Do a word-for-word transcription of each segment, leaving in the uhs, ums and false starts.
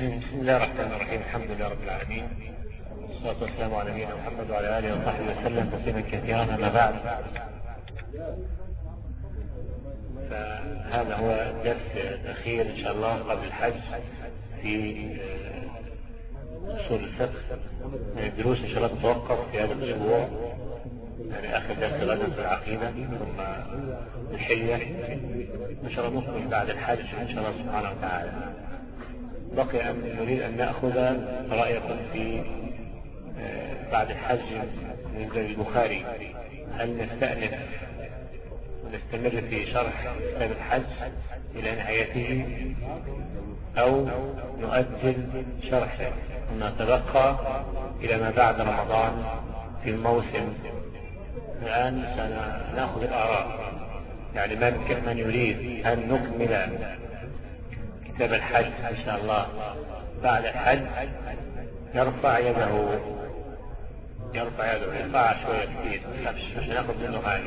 بسم الله الرحمن الرحيم. الحمد لله رب العالمين، والصلاة والسلام على نبينا محمد وعلى آله وصحبه وسلم تسليما كثيرا. أما بعد، فهذا هو الدرس الأخير إن شاء الله قبل الحج في أصول الفقه من الدروس إن شاء الله تتوقف في هذا الأسبوع، يعني آخر درس غدا في العقيدة ثم الحلية إن شاء الله نكمل بعد الحج إن شاء الله سبحانه وتعالى. بقي أن نريد أن نأخذ رأيكم في بعد الحج من البخاري، هل نستأنف ونستمر في شرح كتاب الحج إلى نهايته أو نؤجل شرحه ونتبقى إلى ما بعد رمضان في الموسم؟ الآن سنأخذ الآراء، يعني من من يريد أن نكمل كتاب الحج إن شاء الله بعد الحج يرفع يده، يرفع يده يرفع شوية كثير عشان ناخذ منه هاي.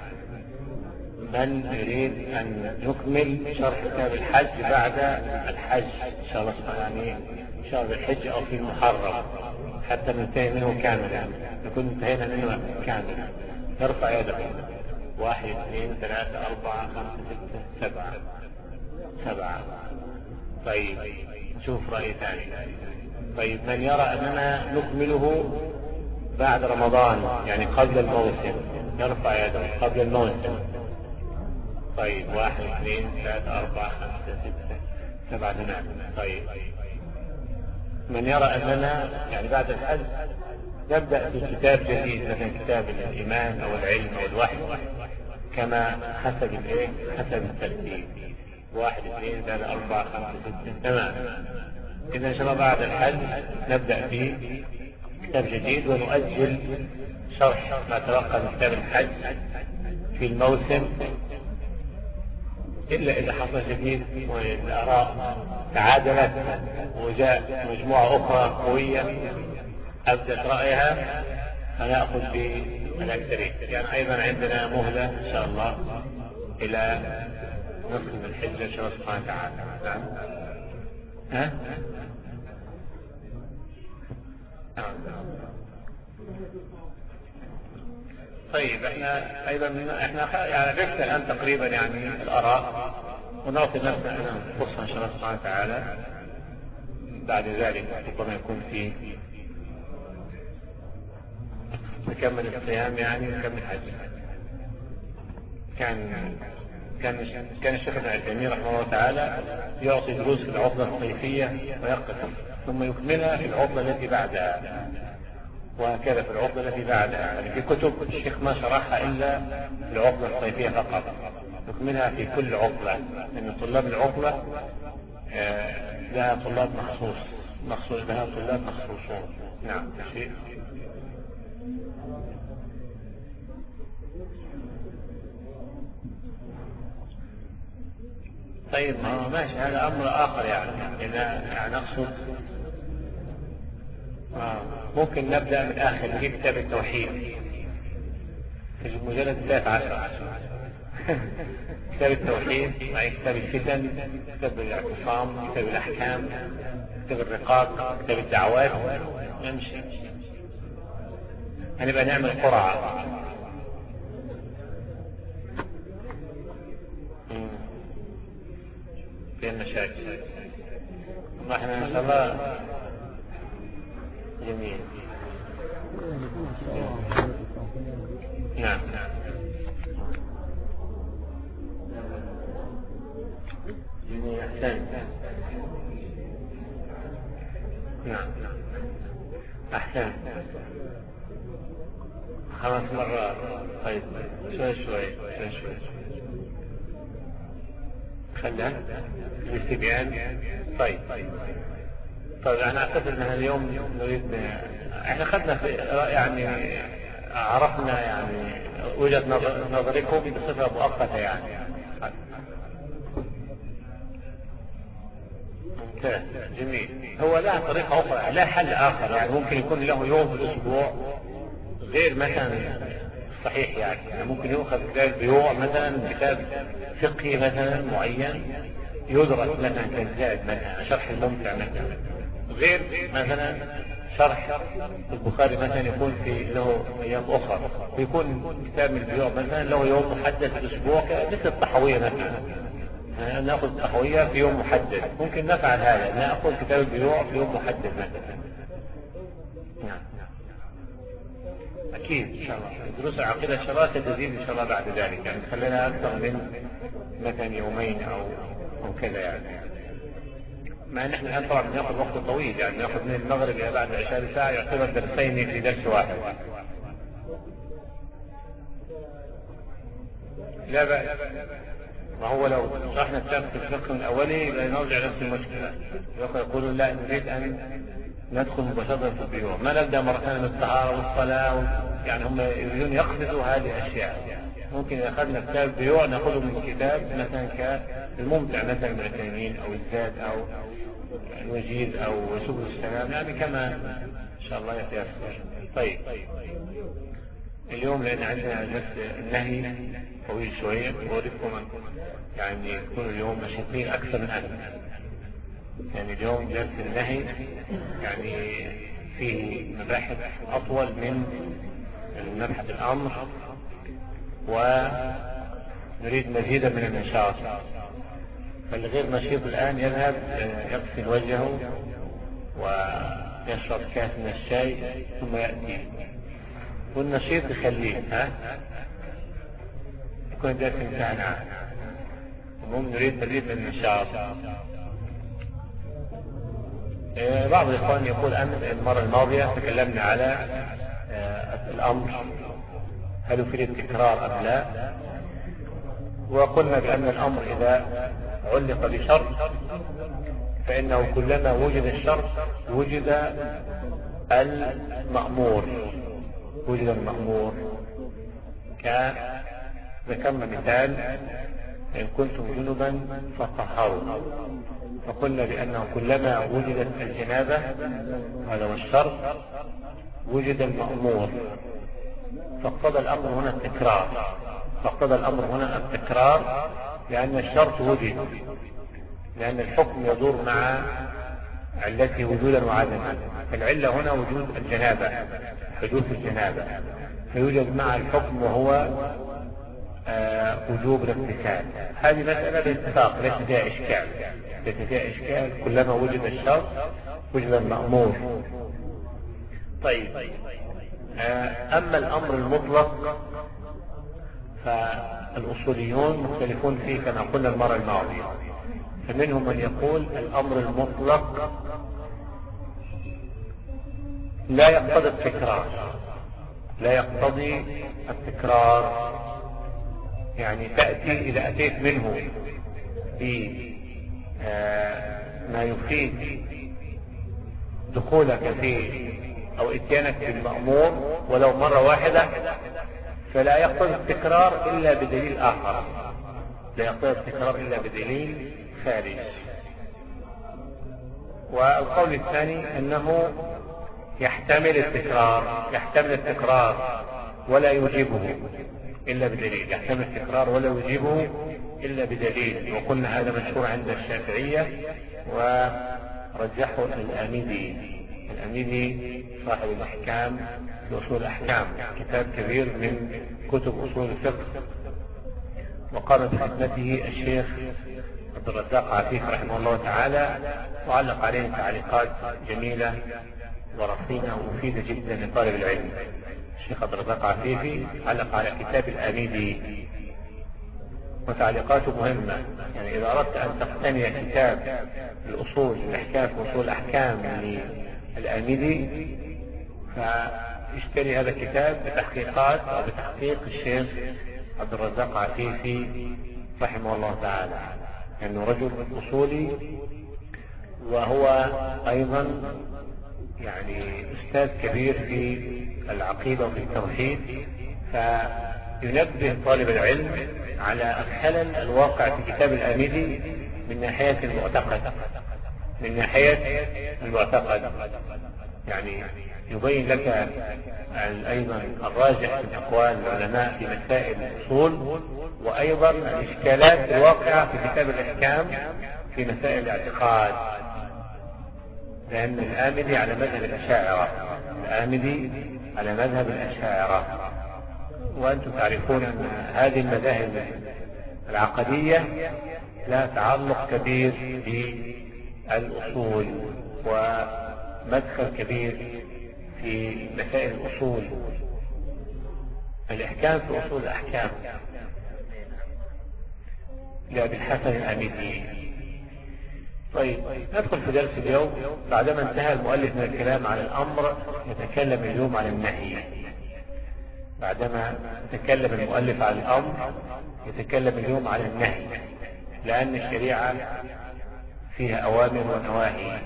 من يريد أن نكمل شرح كتاب الحج بعد الحج إن شاء الله سبحانه، يعني إن شاء الله الحج أو في المحرم حتى ننتهي منه كاملا، نكون انتهينا منه كاملا. يرفع يده. واحد اثنين ثلاثة أربعة خمسة ستة سبعة سبعة. طيب نشوف رأي ثاني. طيب من يرى أننا نكمله بعد رمضان يعني قبل الموسم يرفع يده قبل الموسم. طيب واحد اثنين ثلاثة أربعة خمسة ستة سبعة ثمانية. طيب من يرى أننا يعني بعد الحج نبدأ في كتاب جديد مثلا كتاب الإيمان أو العلم أو الوحي كما حسب الإيه حسب الترتيب. واحد اثنين ثلاثة أربعة خمسة ستة تمام. إذا إن شاء الله بعد الحج نبدأ في كتاب جديد ونؤجل شرح ما تبقى من كتاب الحج في الموسم، إلا إذا حصل جديد والآراء تعادلت وجاء مجموعة أخرى قوية أبدت رأيها فنأخذ بالأكثرين. يعني أيضا عندنا مهلة إن شاء الله إلى نصف الحجة إن شاء الله سبحانه وتعالى. نعم. ها؟ طيب احنا ايضا احنا يعني عرفنا الان تقريبا يعني الاراء، ونعطي نفسنا فرصه ان شاء الله سبحانه وتعالى بعد ذلك ربما يكون في نكمل الصيام يعني ونكمل الحج. كان كان كان الشيخ ابن عثيمين رحمه الله تعالى يعطي دروس في العطله الصيفيه ويقف ثم يكملها في العطله التي بعدها، وهكذا في العطلة التي بعدها. يعني في كتب الشيخ ما شرحها إلا في العطلة الصيفية فقط، نكملها في كل عطلة، لأن طلاب العطلة لها طلاب مخصوص مخصوص لها طلاب مخصوصون. نعم شيء. طيب ما ماشي، هذا أمر آخر يعني إذا يعني أقصد آه. ممكن نبدأ من آخر نجيب كتاب التوحيد في المجلد الثالث عشر كتاب التوحيد مع كتاب الفتن، كتاب الاعتصام، كتاب الأحكام، كتاب الرقاق، كتاب الدعوات، نمشي. هنبقى نعمل قرعة. في المشاكل والله احنا ان شاء الله جميل. نعم جميل أحسن. نعم أحسن خمس مرات. طيب شوي شوي شوي شوي خلها الاستبيان. طيب طيب أنا أعتقد أن اليوم نريد إحنا خدنا في يعني عرفنا يعني وجهة نظركم بصفة مؤقتة يعني. ممتاز جميل. هو لا طريقة أخرى، لا حل آخر، يعني ممكن يكون له يوم في الأسبوع غير مثلا صحيح، يعني, يعني ممكن يؤخذ كتاب بيوع مثلا، كتاب فقهي مثلا معين يدرس مثلا كالزاد مثلا، شرح الممتع مثلا، غير مثلا شرح البخاري مثلا يكون في له ايام اخرى، ويكون كتاب من البيوع مثلا له يوم محدد في الاسبوع مثل الطحاوية مثلا، ناخذ الطحاوية في يوم محدد، ممكن نفعل هذا، ناخذ كتاب البيوع في يوم محدد مثلا. نعم اكيد ان شاء الله دروس العقيدة ان شاء الله ستزيد ان شاء الله بعد ذلك، يعني خلينا اكثر من مثلا يومين او او كذا يعني، مع ان احنا الان طبعا بناخذ وقت طويل، يعني ناخذ من المغرب الى بعد العشاء بساعة، يعتبر درسين في درس واحد. لا بأس، ما هو لو شرحنا الشرح في الفقه من الاولي نرجع نفس المشكلة، يقولوا لا نريد ان ندخل مباشرة في البيوع، ما نبدأ مرة ثانية بالطهارة والصلاة و... يعني هم يريدون يقفزوا هذه الاشياء. ممكن إذا أخذنا كتاب بيوع نأخذه من كتاب مثلا كالممتع مثلا من التيمين أو الزاد أو الوجيز أو سبل السلام، يعني كما إن شاء الله يتيسر. طيب اليوم لأن عندنا درس النهي طويل شوية، وأريدكم يعني يكون اليوم نشيطين أكثر من أنا، يعني اليوم درس النهي يعني فيه مباحث أطول من مبحث الأمر، ونريد مزيدا من النشاط. فالغير نشيط الآن يذهب يغسل وجهه ويشرب كاس من الشاي ثم يأتي، والنشيط يخليه ها يكون درس امتحان. المهم نريد مزيد من النشاط. بعض الإخوان يقول أمس المرة الماضية تكلمنا على الأمر هل يفيد التكرار أم لا، وقلنا بأن الأمر إذا علق بشرط فإنه كلما وجد الشرط وجد المأمور وجد المأمور كذكرنا مثال إن كنتم جنبا فطهروا، فقلنا بأنه كلما وجدت الجنابة هذا هو الشرط وجد المأمور، فاقتضى الأمر هنا التكرار فاقتضى الأمر هنا التكرار لأن الشرط وجد، لأن الحكم يدور مع علته وجودا وعدما، فالعلة هنا وجود الجنابة حدوث الجنابة، فيوجد مع الحكم وهو آه وجوب الاغتسال. هذه مسألة باتفاق ليس فيها إشكال ليس فيها إشكال كلما وجد الشرط وجد المأمور. طيب آه أما الأمر المطلق فالأصوليون مختلفون فيه كما قلنا المرة الماضية، فمنهم من يقول الأمر المطلق لا يقتضي التكرار لا يقتضي التكرار يعني تأتي إذا أتيت منه بما يفيد دخولك فيه أو اتيانك بالمأمور ولو مرة واحدة فلا يقتضي التكرار إلا بدليل آخر لا يقتضي التكرار إلا بدليل خارج. والقول الثاني أنه يحتمل التكرار يحتمل التكرار ولا يجيبه إلا بدليل يحتمل التكرار ولا يجيبه إلا بدليل، وقلنا هذا مشهور عند الشافعية ورجحه الأميدي الأميدي صاحب الأحكام لأصول الأحكام، كتاب كبير من كتب أصول الفقه، وقام بخدمته الشيخ عبد الرزاق عفيف رحمه الله تعالى، وعلق عليه تعليقات جميلة ورصينة ومفيدة جدا لطالب العلم. الشيخ عبد الرزاق عفيفي علق على كتاب الأميدي وتعليقاته مهمة، يعني إذا أردت أن تقتني كتاب الأصول الأحكام وأصول الأحكام للأميدي فاشتري هذا الكتاب بتحقيقات أو بتحقيق الشيخ عبد الرزاق عفيفي رحمه الله تعالى، لأنه يعني رجل أصولي وهو أيضا يعني أستاذ كبير في العقيدة وفي التوحيد، فينبه طالب العلم على الخلل الواقع في كتاب الأميدي من ناحية المعتقد من ناحية المعتقد يعني يبين لك أيضا الراجح في أقوال العلماء في مسائل الأصول، وأيضا الإشكالات الواقعة في كتاب الأحكام في مسائل الاعتقاد، لأن الآمدي على مذهب الأشاعرة الآمدي على مذهب الأشاعرة وأنتم تعرفون أن هذه المذاهب العقدية لها تعلق كبير بالأصول ومدخل كبير في مسائل الأصول، الإحكام في أصول الأحكام لأبي الحسن الآمدي. طيب ندخل في درس اليوم. بعدما انتهى المؤلف من الكلام على الأمر يتكلم اليوم على النهي. بعدما تكلم المؤلف على الأمر يتكلم اليوم على النهي، لأن الشريعة فيها أوامر ونواهي،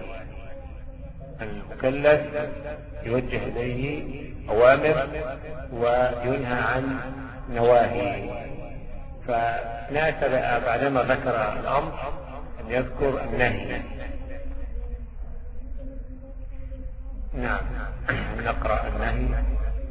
المكلف يوجه إليه أوامر وينهى عن نواهي، فناسب بعدما ذكر الأمر أن يذكر النهي. نعم نقرأ النهي.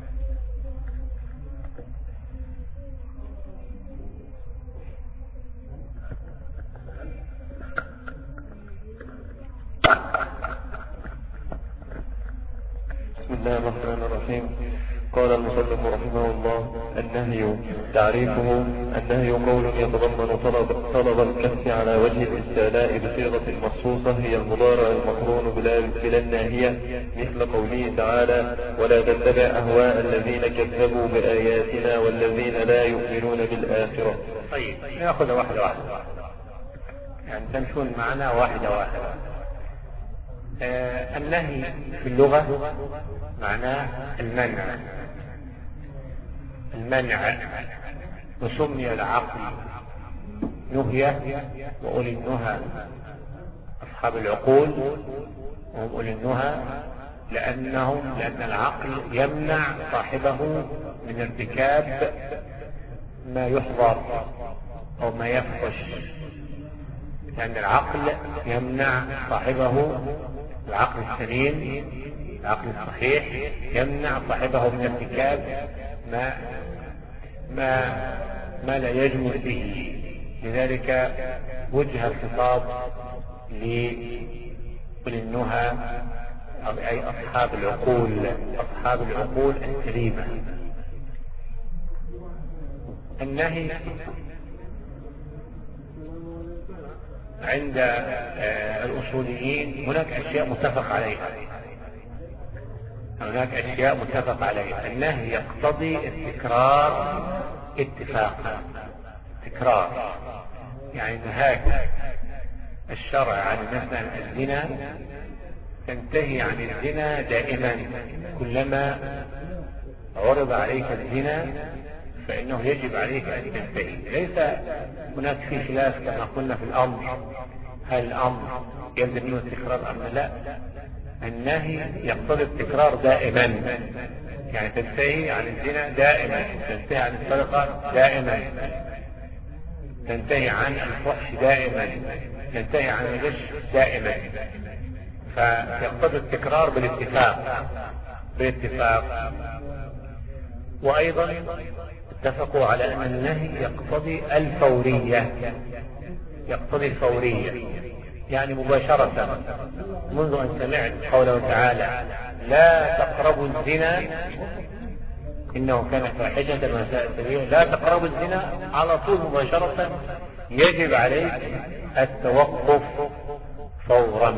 بسم الله الرحمن الرحيم. قال المصنف رحمه الله: النهي تعريفه: النهي قول يتضمن طلب, طلب الكف على وجه الاستعلاء بصيغة مخصوصة هي المضارع المقرون بلا الناهية، مثل قوله تعالى: ولا تتبع أهواء الذين كذبوا بآياتنا والذين لا يؤمنون بالآخرة. طيب نأخذ واحدة واحدة، يعني تمشون معنا واحدة واحدة. آه النهي في اللغة معناه المنع، المنع، وسمي العقل نهية، وأولي النهى أصحاب العقول وهم أولي النهى لأنهم لأن العقل يمنع صاحبه من ارتكاب ما يحظر أو ما يفحش، لأن العقل يمنع صاحبه، العقل السليم العقل الصحيح يمنع صاحبه من ارتكاب ما ما ما لا يجمل به. لذلك وجه الخطاب للنهى أي أصحاب العقول، أصحاب العقول السليمة. النهي عند الأصوليين هناك أشياء متفق عليها، هناك أشياء متفق عليها. النهي يقتضي التكرار اتفاقا، تكرار، يعني نهاك الشرع عن مثلا الزنا تنتهي عن الزنا دائما، كلما عرض عليك الزنا فإنه يجب عليك أن تنتهي. ليس هناك في خلاف كما قلنا في الأمر، هل الأمر يلزم منه التكرار أم لا؟ النهي يقتضي التكرار دائما، يعني تنتهي عن الزنا دائما، تنتهي عن السرقة دائما، تنتهي عن الفحش دائما، تنتهي عن الغش دائما، فيقتضي التكرار بالاتفاق بالاتفاق. وأيضا اتفقوا على أن النهي يقتضي الفورية، يقتضي الفورية، يعني مباشرة. منذ أن سمعت قوله تعالى: لا تقربوا الزنا إنه كان فاحشة وساء سبيلا، لا تقربوا الزنا، على طول مباشرة يجب عليك التوقف فورا.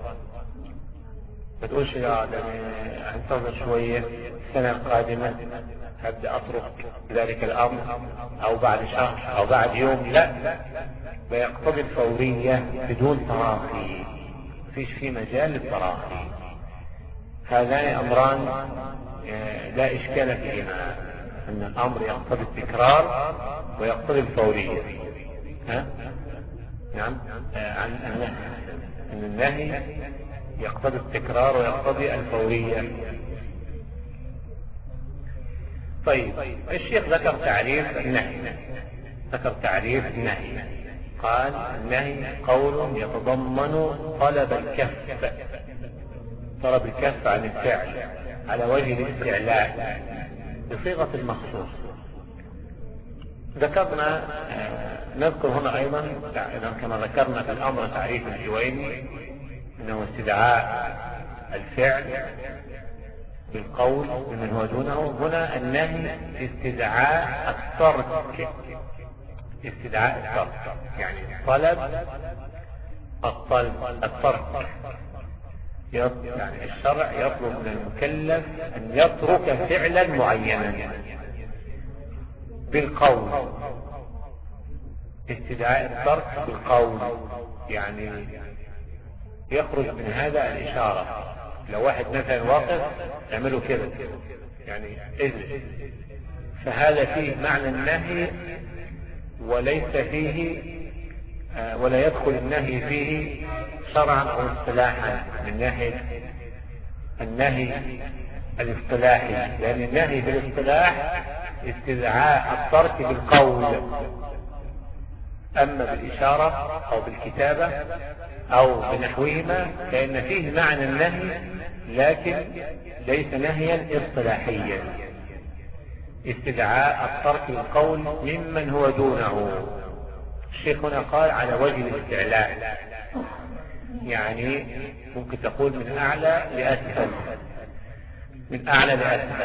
ما تقولش يا انتظر شوية السنة القادمة هبدأ أترك ذلك الأمر أو بعد شهر أو بعد يوم، لا، ويقتضي الفورية بدون تراخي، فيش في مجال للتراخي. هذان أمران لا إشكال فيهما، أن الأمر يقتضي التكرار ويقتضي الفورية. ها؟ نعم، عن أن النهي يقتضي التكرار ويقتضي الفورية. طيب الشيخ ذكر تعريف النهي، ذكر تعريف النهي، قال: النهي قول يتضمن طلب الكف طلب الكف عن الفعل على وجه الاستعلاء بصيغة المخصوص. ذكرنا نذكر هنا أيضا كما ذكرنا في الأمر تعريف الجويني أنه استدعاء الفعل بالقول ممن هو دونه. هنا النهي استدعاء الترك، استدعاء الترك يعني طلب الطلب الترك. يعني الشرع يطلب من المكلف أن يترك فعلا معينا بالقول، استدعاء الترك بالقول يعني يخرج من هذا الإشارة. لو واحد مثلا واقف يعملوا كده يعني اجلس، فهذا فيه معنى النهي وليس فيه آه ولا يدخل النهي فيه شرعا او اصطلاحا من ناحية النهي الاصطلاحي، لأن النهي بالاصطلاح استدعاء الترك بالقول، أما بالإشارة أو بالكتابة أو بنحوهما فإن فيه معنى النهي لكن ليس نهيا اصطلاحيا. استدعاء الترك بالقول ممن هو دونه. الشيخ هنا قال على وجه الاستعلاء، يعني ممكن تقول من أعلى لأسفل، من أعلى لأسفل.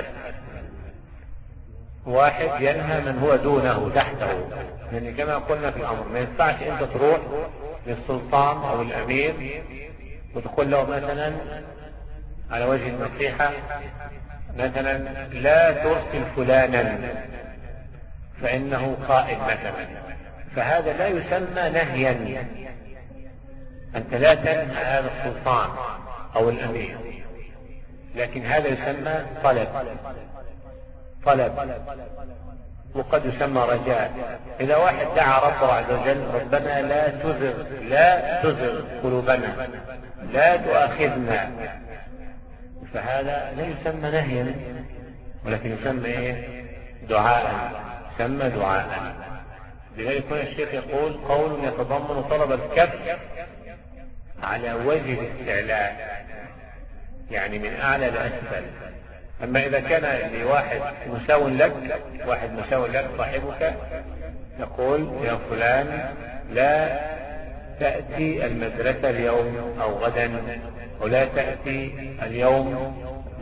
واحد ينهى من هو دونه تحته، يعني كما قلنا في الأمر ما ينفعش أنت تروح للسلطان أو الأمير وتقول له مثلا على وجه النصيحة مثلا لا ترسل فلانا فإنه خائن مثلا، فهذا لا يسمى نهيا. أنت لا تنهى هذا السلطان أو الأمير، لكن هذا يسمى طلب طلب وقد يسمى رجاء. إذا واحد دعا ربه عز وجل ربنا لا تزغ لا تزغ قلوبنا لا تؤاخذنا، فهذا لا يسمى نهيا ولكن يسمى ايه؟ دعاء، يسمى دعاء. لذلك هنا الشيخ يقول قول يتضمن طلب الكف على وجه الاستعلاء يعني من أعلى لأسفل. أما إذا كان لواحد مساو لك، واحد مساو لك صاحبك يقول يا فلان لا تأتي المدرسة اليوم أو غدا ولا تأتي اليوم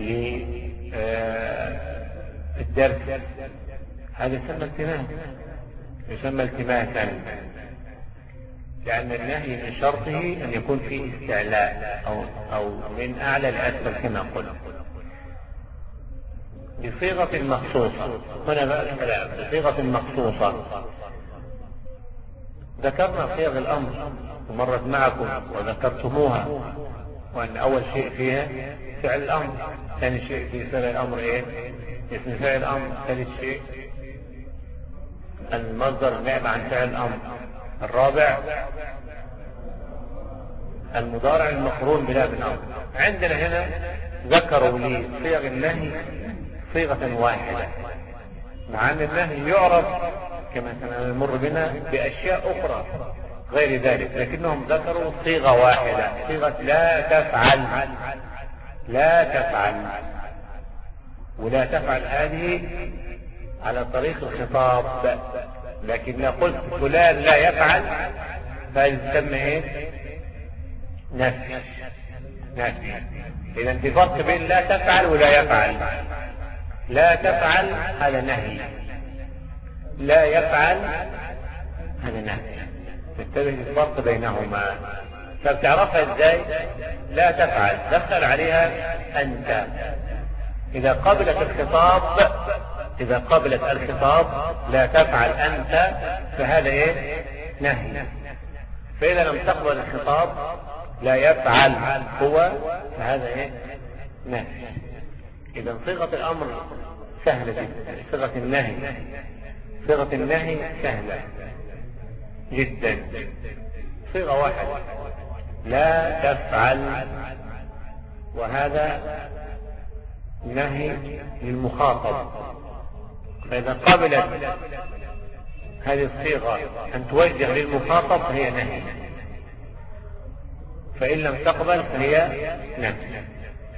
للدرس، هذا يسمى التماس، يسمى التماسا، لأن النهي من شرطه أن يكون فيه استعلاء أو, أو من أعلى لأسفل كما قلنا بصيغة مخصوصة. هنا بقى الكلام بصيغة مخصوصة. ذكرنا صيغ الأمر ومرت معكم وذكرتموها، وأن أول شيء فيها فعل الأمر، ثاني شيء في فعل الأمر إيه؟ اسم فعل الأمر، ثالث شيء المصدر النائب عن فعل الأمر، الرابع المضارع المقرون بلا بالأمر. عندنا هنا ذكروا لي صيغ النهي صيغة واحدة، مع أن النهي يعرف كما سنمر بنا بأشياء أخرى غير ذلك، لكنهم ذكروا صيغة واحدة، صيغة لا تفعل. لا تفعل ولا تفعل هذه على طريق الخطاب، لكن لو قلت فلان لا يفعل فهذه تسمى ايه؟ نفي. نفي. إذا في فرق بين لا تفعل ولا يفعل. لا تفعل هذا نهي، لا يفعل هذا نهي. تنتبه الفرق بينهما. فبتعرفها ازاي؟ لا تفعل دخل عليها أنت، إذا قبلت الخطاب إذا قبلت الخطاب لا تفعل أنت فهذا إيه؟ نهي. فإذا لم تقبل الخطاب لا يفعل هو فهذا إيه؟ نهي. إذا صيغة الأمر سهلة جدا، صيغة النهي صيغة النهي سهلة جدا، صيغة واحدة لا تفعل، وهذا نهي للمخاطب. فإذا قبلت هذه الصيغة أن توجه للمخاطب فهي نهي، فإن لم تقبل فهي نهي.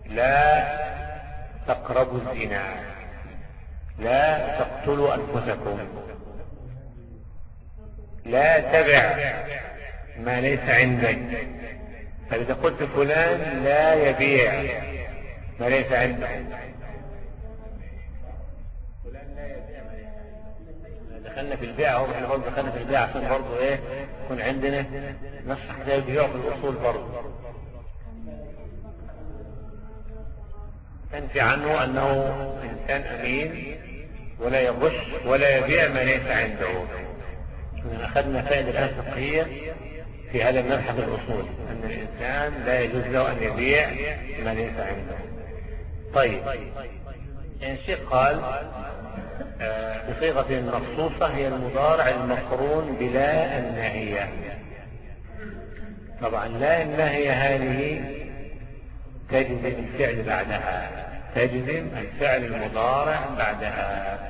لا تقربوا الزنا، لا تقتلوا أنفسكم، لا تبع ما ليس عندك. فإذا قلت فلان لا يبيع ما ليس عنده، دخلنا في البيع اهو، احنا برضه دخلنا في البيع عشان برضه ايه يكون عندنا نصح زي البيع في الاصول برضه. تنفي عنه انه انسان امين ولا يغش ولا يبيع ما ليس عنده. اخذنا فائده الان فقهيه في هذا المبحث الاصول، ان الانسان لا يجوز له ان يبيع ما ليس عنده. طيب الشيخ قال بصيغة مخصوصة هي المضارع المقرون بلا الناهية. طبعا لا الناهية هذه تجزم الفعل بعدها، تجزم الفعل المضارع بعدها.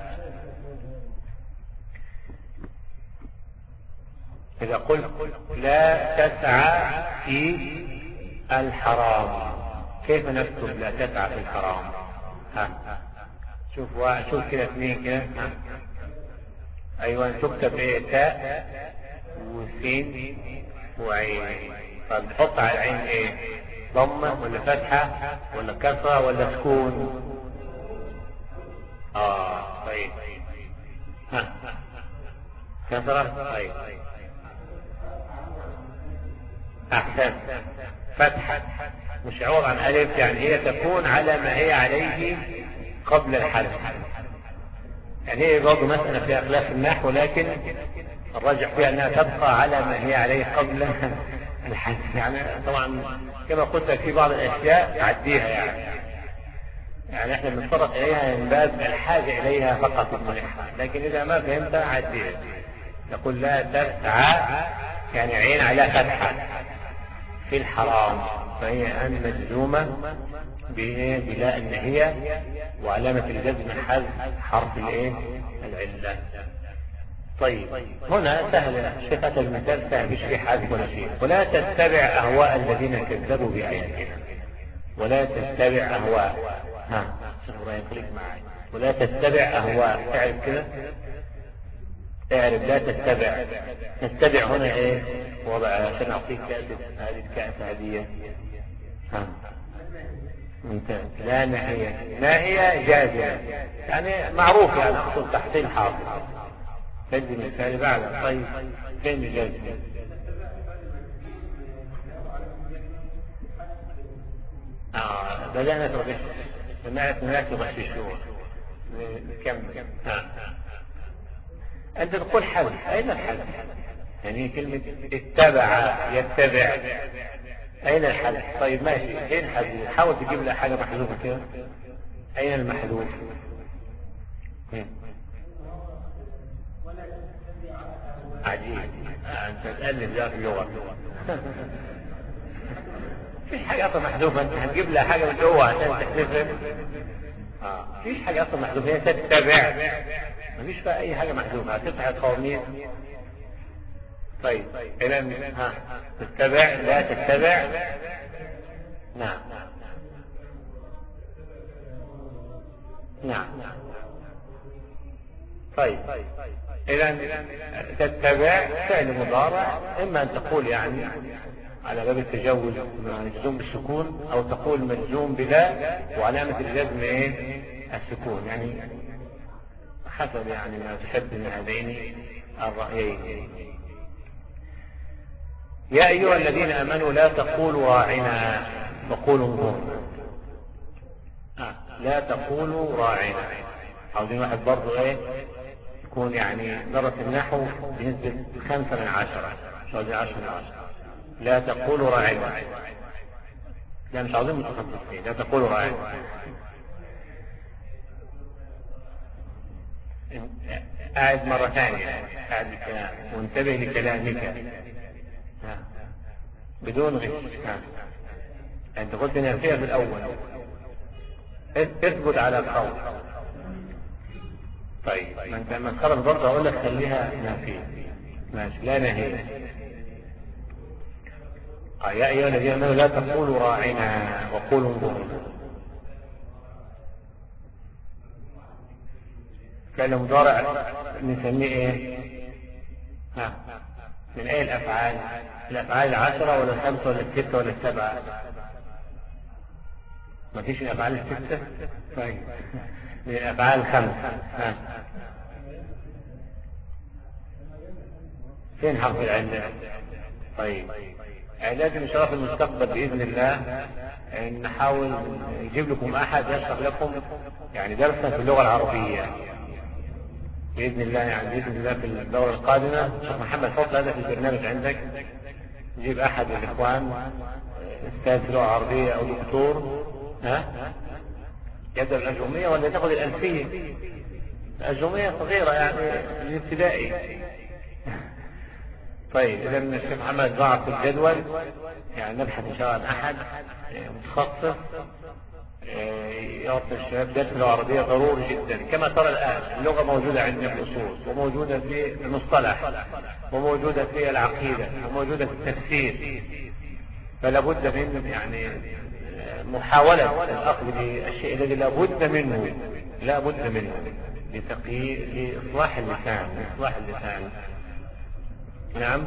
إذا قلت لا تسعى في الحرام، كيف نكتب لا تسعى في الحرام؟ ها شوف شوف كده اثنين كده، ايوه تكتب ايه؟ تاء وسين وعين. طب نحط على العين ايه؟ ضمه ولا فتحه ولا كسره ولا سكون؟ اه طيب ها كسره. طيب احسن، فتحه مش عوض عن الف، يعني هي تكون على ما هي عليه قبل الحذف. يعني هي برضه مسألة فيها خلاف النحو، ولكن الراجح فيها انها تبقى على ما هي عليه قبل الحذف. يعني طبعا كما قلت في بعض الاشياء تعديها، يعني يعني احنا بنتطرق اليها من باب الحاجة اليها فقط المنحة، لكن اذا ما فهمتها عديها. نقول لا تسعى يعني عين على فتحة في الحرام، فهي ان مجزومة بلا النهية، وعلامة الجزم حذف حرف الايه؟ العلة. طيب هنا سهل، الشيخ اتى المثال سهل مش في حذف ولا شيء. ولا تتبع اهواء الذين كذبوا بآياتنا، ولا تتبع اهواء. ها شيخ ابراهيم خليك معي. ولا تتبع اهواء، اعرف كده، اعرف لا تتبع. تتبع هنا ايه وضع عشان اعطيك كأس، هذه الكأس هدية. ها ممتاز. لا ناهية، ناهية جازمة يعني معروف، يعني اقصد تحصيل حاصل. تجزم الفعل بعد. طيب فين الجازمة؟ اه بدأنا تغش، سمعت الناس يغششون. نكمل. ها انت تقول حذف، اين الحذف؟ يعني كلمة اتبع يتبع، اين الحذف؟ طيب ماشي، اين الحذف؟ حاول تجيب لها حاجة محذوفة كده. اين المحذوف؟ عجيب، انت تقلب ذات اللغة. فيش حاجة اصلا محذوفة، انت هتجيب لها حاجة من جوه عشان تحذفها. اه فيش حاجة اصلا محذوفة، هي تتبع، مفيش فيها اي حاجة محذوفة. هتفتح القواميس. طيب اذا ها تتبع لا تتبع. نعم نعم. طيب اذا تتبع فعل مضارع، اما ان تقول يعني على باب التجوز مجزوم بالسكون، او تقول مجزوم بلا وعلامة الجزم ايه؟ السكون، يعني حسب يعني ما تحب من هذين الرأيين. يا أيها الذين آمنوا لا تقولوا راعنا وقولوا انظرنا. آه. لا تقولوا راعنا، عاوزين واحد برضو ايه يكون يعني درس النحو بنسبة خمسة من عشرة، مش عاوزين عشرة من عشرة. لا تقولوا راعنا، لا مش عاوزين متخصصين. لا تقولوا راعنا. قاعد مرة ثانية، قاعد بالكلام وانتبه لكلامك بدون غش. انت قلت نافية في الاول، اثبت على القول. طيب ما انت لما تخرج برضه اقول لك خليها نافية، ماشي. لا نهية. يا ايها الذين امنوا لا تقولوا راعنا وقولوا انظرنا. فعل مضارع نسميه ايه؟ ها من ايه الافعال؟ الافعال العشرة ولا الخمسة ولا الستة ولا السبعة؟ ما فيش الافعال الستة؟ طيب من الافعال الخمسة. ها فين حرف العلة؟ طيب لازم ان شاء الله في المستقبل باذن الله نحاول نجيب لكم احد يشرح لكم يعني درسا في اللغة العربية باذن الله، يعني باذن الله في الدورة القادمة. الشيخ محمد حط هذا في البرنامج عندك، نجيب احد من الاخوان استاذ في اللغة العربية او دكتور ها يبدأ الأجرومية ولا تاخذ الألفية؟ الأجرومية صغيرة يعني الابتدائي. طيب إذا الشيخ محمد ضاع في الجدول، يعني نبحث إن شاء الله عن أحد متخصص يعطي الشباب درس اللغة العربية ضروري جدا. كما ترى الآن اللغة موجودة عندنا في الأصول، وموجودة في المصطلح، وموجودة في العقيدة، وموجودة في التفسير، فلا بد من يعني محاولة الأخذ بالشيء الذي لا بد منه، لا بد منه لتقييد لإصلاح اللسان، إصلاح اللسان. نعم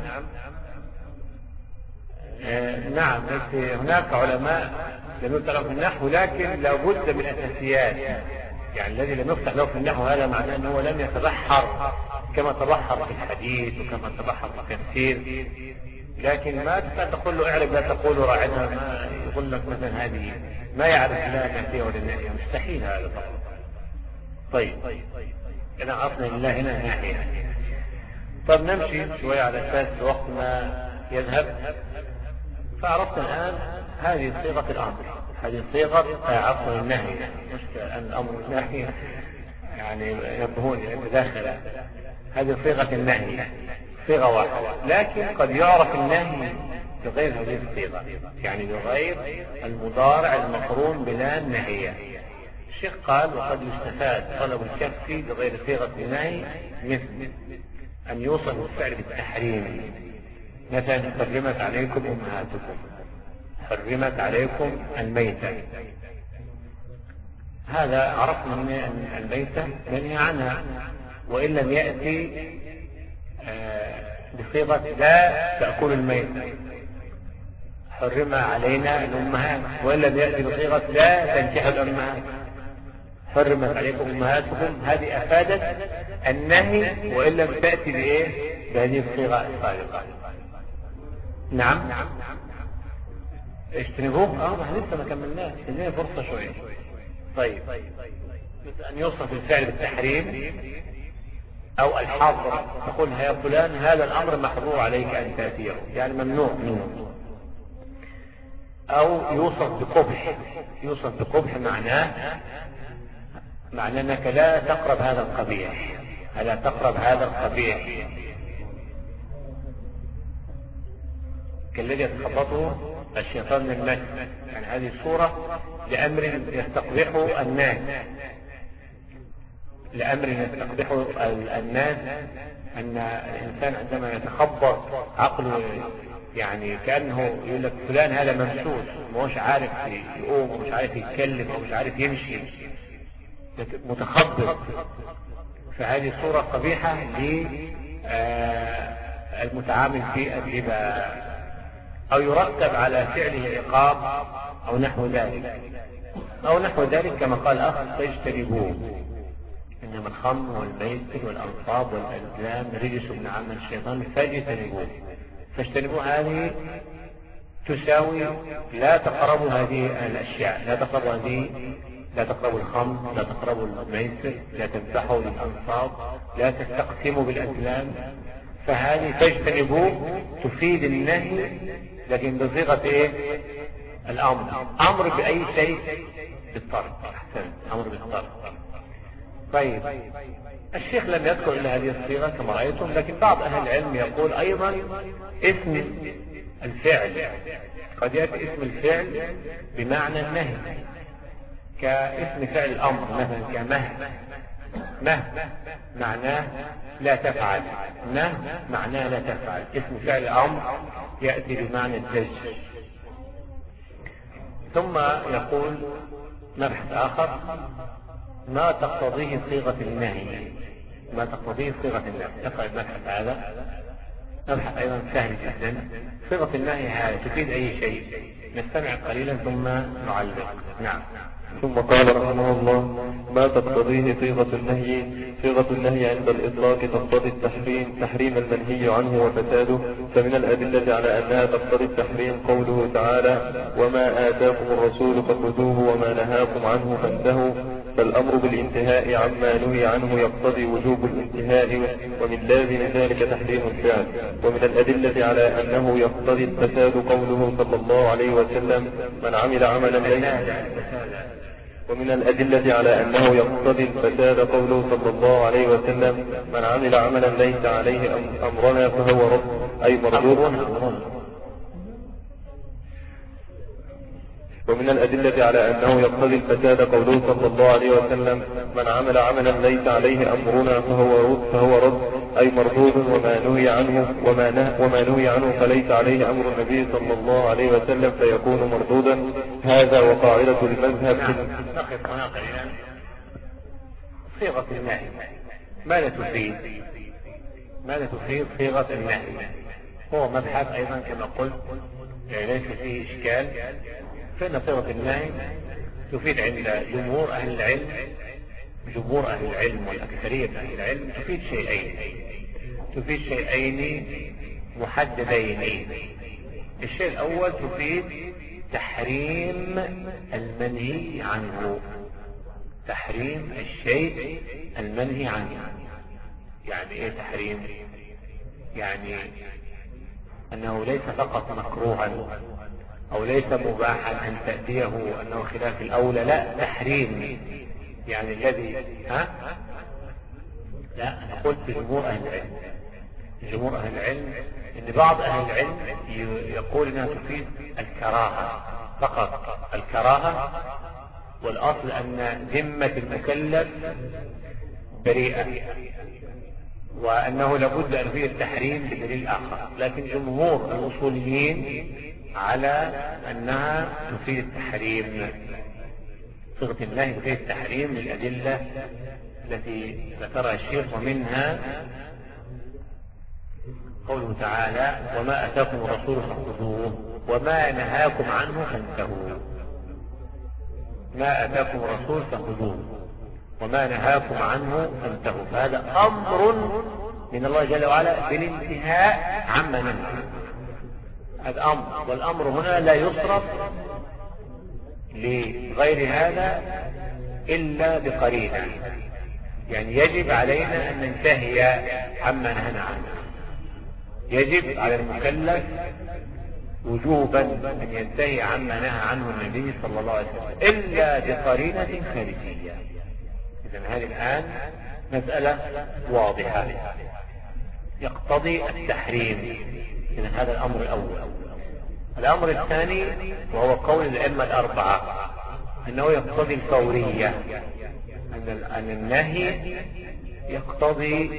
آه نعم هناك علماء لم يفتح في النحو، لكن لا بد من الأساسيات. يعني الذي لم يفتح له في النحو هذا معناه أنه لم يتبحر كما تبحر في الحديث وكما تبحر في التفسير. لكن ما تقول له اعرف لا تقول راعنا، ما يقول لك مثلا هذه ما يعرف لا نافية ولا ناهية، مستحيل هذا طبعا. طيب انا عرفنا لله هنا ناحية. طب نمشي شوية على اساس وقتنا يذهب. فعرفنا الان هذه صيغة الامر، هذه صيغة عفوا النهي، مش الامر النهي يعني ينبهون يتداخل. هذه صيغة النهي صيغة واحدة، لكن قد يعرف النهي بغير هذه الصيغة، يعني بغير المضارع المقرون بلا نهية. الشيخ قال وقد يستفاد طلب الكف بغير صيغة النهي، مثل أن يوصف الفعل بالتحريم، مثلا حرمت عليكم أمهاتكم، حرمت عليكم الميتة. هذا عرفنا أن الميتة منهي عنها، وإن لم يأتي بصيغة لا تأكل الميت. حرم علينا الأمهات، وإن لم يأتي بصيغة لا تنكح الأمهات. حرمت عليكم أمهاتكم، هذه أفادت النهي وإن لم تأتي بإيه؟ بهذه الصيغة السابقة. نعم اجتنبوه. اه لسه ما كملناش، ادينا فرصة شوية. طيب مثل أن يوصف الفعل بالتحريم أو الحظر، تقول يا فلان هذا الأمر محظور عليك أن تأتيه، يعني ممنوع منه. أو يوصف بقبح، يوصف بقبح معناه معناه أنك لا تقرب هذا القبيح، لا تقرب هذا القبيح كالذي يتخبطه الشيطان من المس. يعني هذه صورة لأمر يستقبحه الناس، لأمر يستقبحه الناس، أن الإنسان عندما يتخبط عقله يعني كأنه يقول لك فلان هذا ممسوس، مش عارف يقوم، مش عارف يتكلم، أو مش عارف يمشي، متخبط. فهذه صورة قبيحة للمتعامل في الربا، أو يرتب على فعله عقاب أو نحو ذلك، أو نحو ذلك كما قال أخ فاجتنبوه، إنما الخمر والميسر والأنصاب والأزلام رجس من عمل الشيطان فاجتنبوه. فاجتنبوه هذه تساوي لا تقربوا هذه الأشياء، لا تقربوا هذه، لا تقربوا الخمر، لا تقربوا الميسر، لا تذبحوا للأنصاب، لا تستقسموا بالأزلام. فهذه تجتنبوه تفيد النهي، لكن بصيغة ايه؟ الأمر. أمر بأي شيء؟ بالطرد. أحسن، أمر بالطرد. طيب الشيخ لم يذكر إلا هذه الصيغة كما رأيتم، لكن بعض أهل العلم يقول أيضا اسم الفعل، قد يأتي اسم الفعل بمعنى النهي، كاسم فعل الأمر مثلا كمه، مه معناه لا تفعل، نه معناه لا تفعل. اسم فعل الأمر يأتي بمعنى الزجر. ثم يقول مبحث آخر ما تقتضيه صيغة النهي. ما تقتضيه صيغة النهي. نقرأ المبحث هذا، مبحث أيضا سهل جدا. صيغة النهي هذه تفيد أي شيء؟ نستمع قليلا ثم نعلق. نعم. ثم قال رحمه الله: ما تقتضيه صيغة النهي. صيغة النهي عند الإطلاق تقتضي التحريم تحريم المنهي عنه وفساده. فمن الأدلة على أنها تقتضي التحريم قوله تعالى: وما آتاكم الرسول فخذوه وما نهاكم عنه فانتهوا. فالأمر بالانتهاء عما نهي عنه يقتضي وجوب الانتهاء، ومن لازم ذلك تحريم الفعل. ومن الأدلة على أنه يقتضي الفساد قوله صلى الله عليه وسلم: من عمل عملا ليس ومن الأدلة على أنه يقتضي الفساد قوله صلى الله عليه وسلم: من عمل عملا ليس عليه أمرنا فهو رد، أي مردود. ومن الأدلة على أنه يقتضي الفساد قوله صلى الله عليه وسلم: من عمل عملا ليس عليه أمرنا فهو رد, فهو رد أي مردود، وما نهي عنه وما, نه وما نهي عنه فليس عليه أمر النبي صلى الله عليه وسلم فيكون مردودا. هذا وقاعدة المذهب. نقف هنا قليلا. صيغة النهي ماذا تفيد؟ ماذا تفيد صيغة النهي؟ هو مبحث أيضا كما قلت ليس فيه إشكال. فإن صيغة النهي تفيد عند جمهور أهل العلم جمهور أهل العلم والأكثرية أهل العلم تفيد شيئين تفيد شيئين محددين. الشيء الأول تفيد تحريم المنهي عنه، تحريم الشيء المنهي عنه. يعني ايه تحريم؟ يعني أنه ليس فقط مكروها أو ليس مباحا أن تأتيه أنه خلاف الأولى، لا، تحريم. يعني الذي ها لا أنا قلت جمهور أهل العلم جمهور أهل العلم إن بعض أهل العلم يقول أنها تفيد الكراهة فقط، الكراهة، والأصل أن ذمة المكلف بريئة، وأنه لابد أن فيه التحريم بدليل آخر. لكن جمهور الأصوليين على أنها تفيد التحريم. صيغة النهي تفيد التحريم للأدلة التي ذكرها الشيخ، ومنها قوله تعالى: وما أتاكم الرسول فخذوه وما نهاكم عنه فانتهوا. ما أتاكم الرسول فخذوه وما نهاكم عنه فانتهوا. فهذا أمر من الله جل وعلا بالانتهاء عما نهى. هذا أمر، والأمر هنا لا يصرف لغير هذا إلا بقرينة. يعني يجب علينا أن ننتهي عما نهانا عنه. يجب على المكلف وجوبا أن ينتهي عما نهى عنه النبي صلى الله عليه وسلم إلا بقرينة خارجية. إذن هذه الآن مسألة واضحة يقتضي التحريم. إذن هذا الأمر الأول. الأمر الثاني وهو قول الأئمة الأربعة أنه يقتضي الفورية، أن النهي يقتضي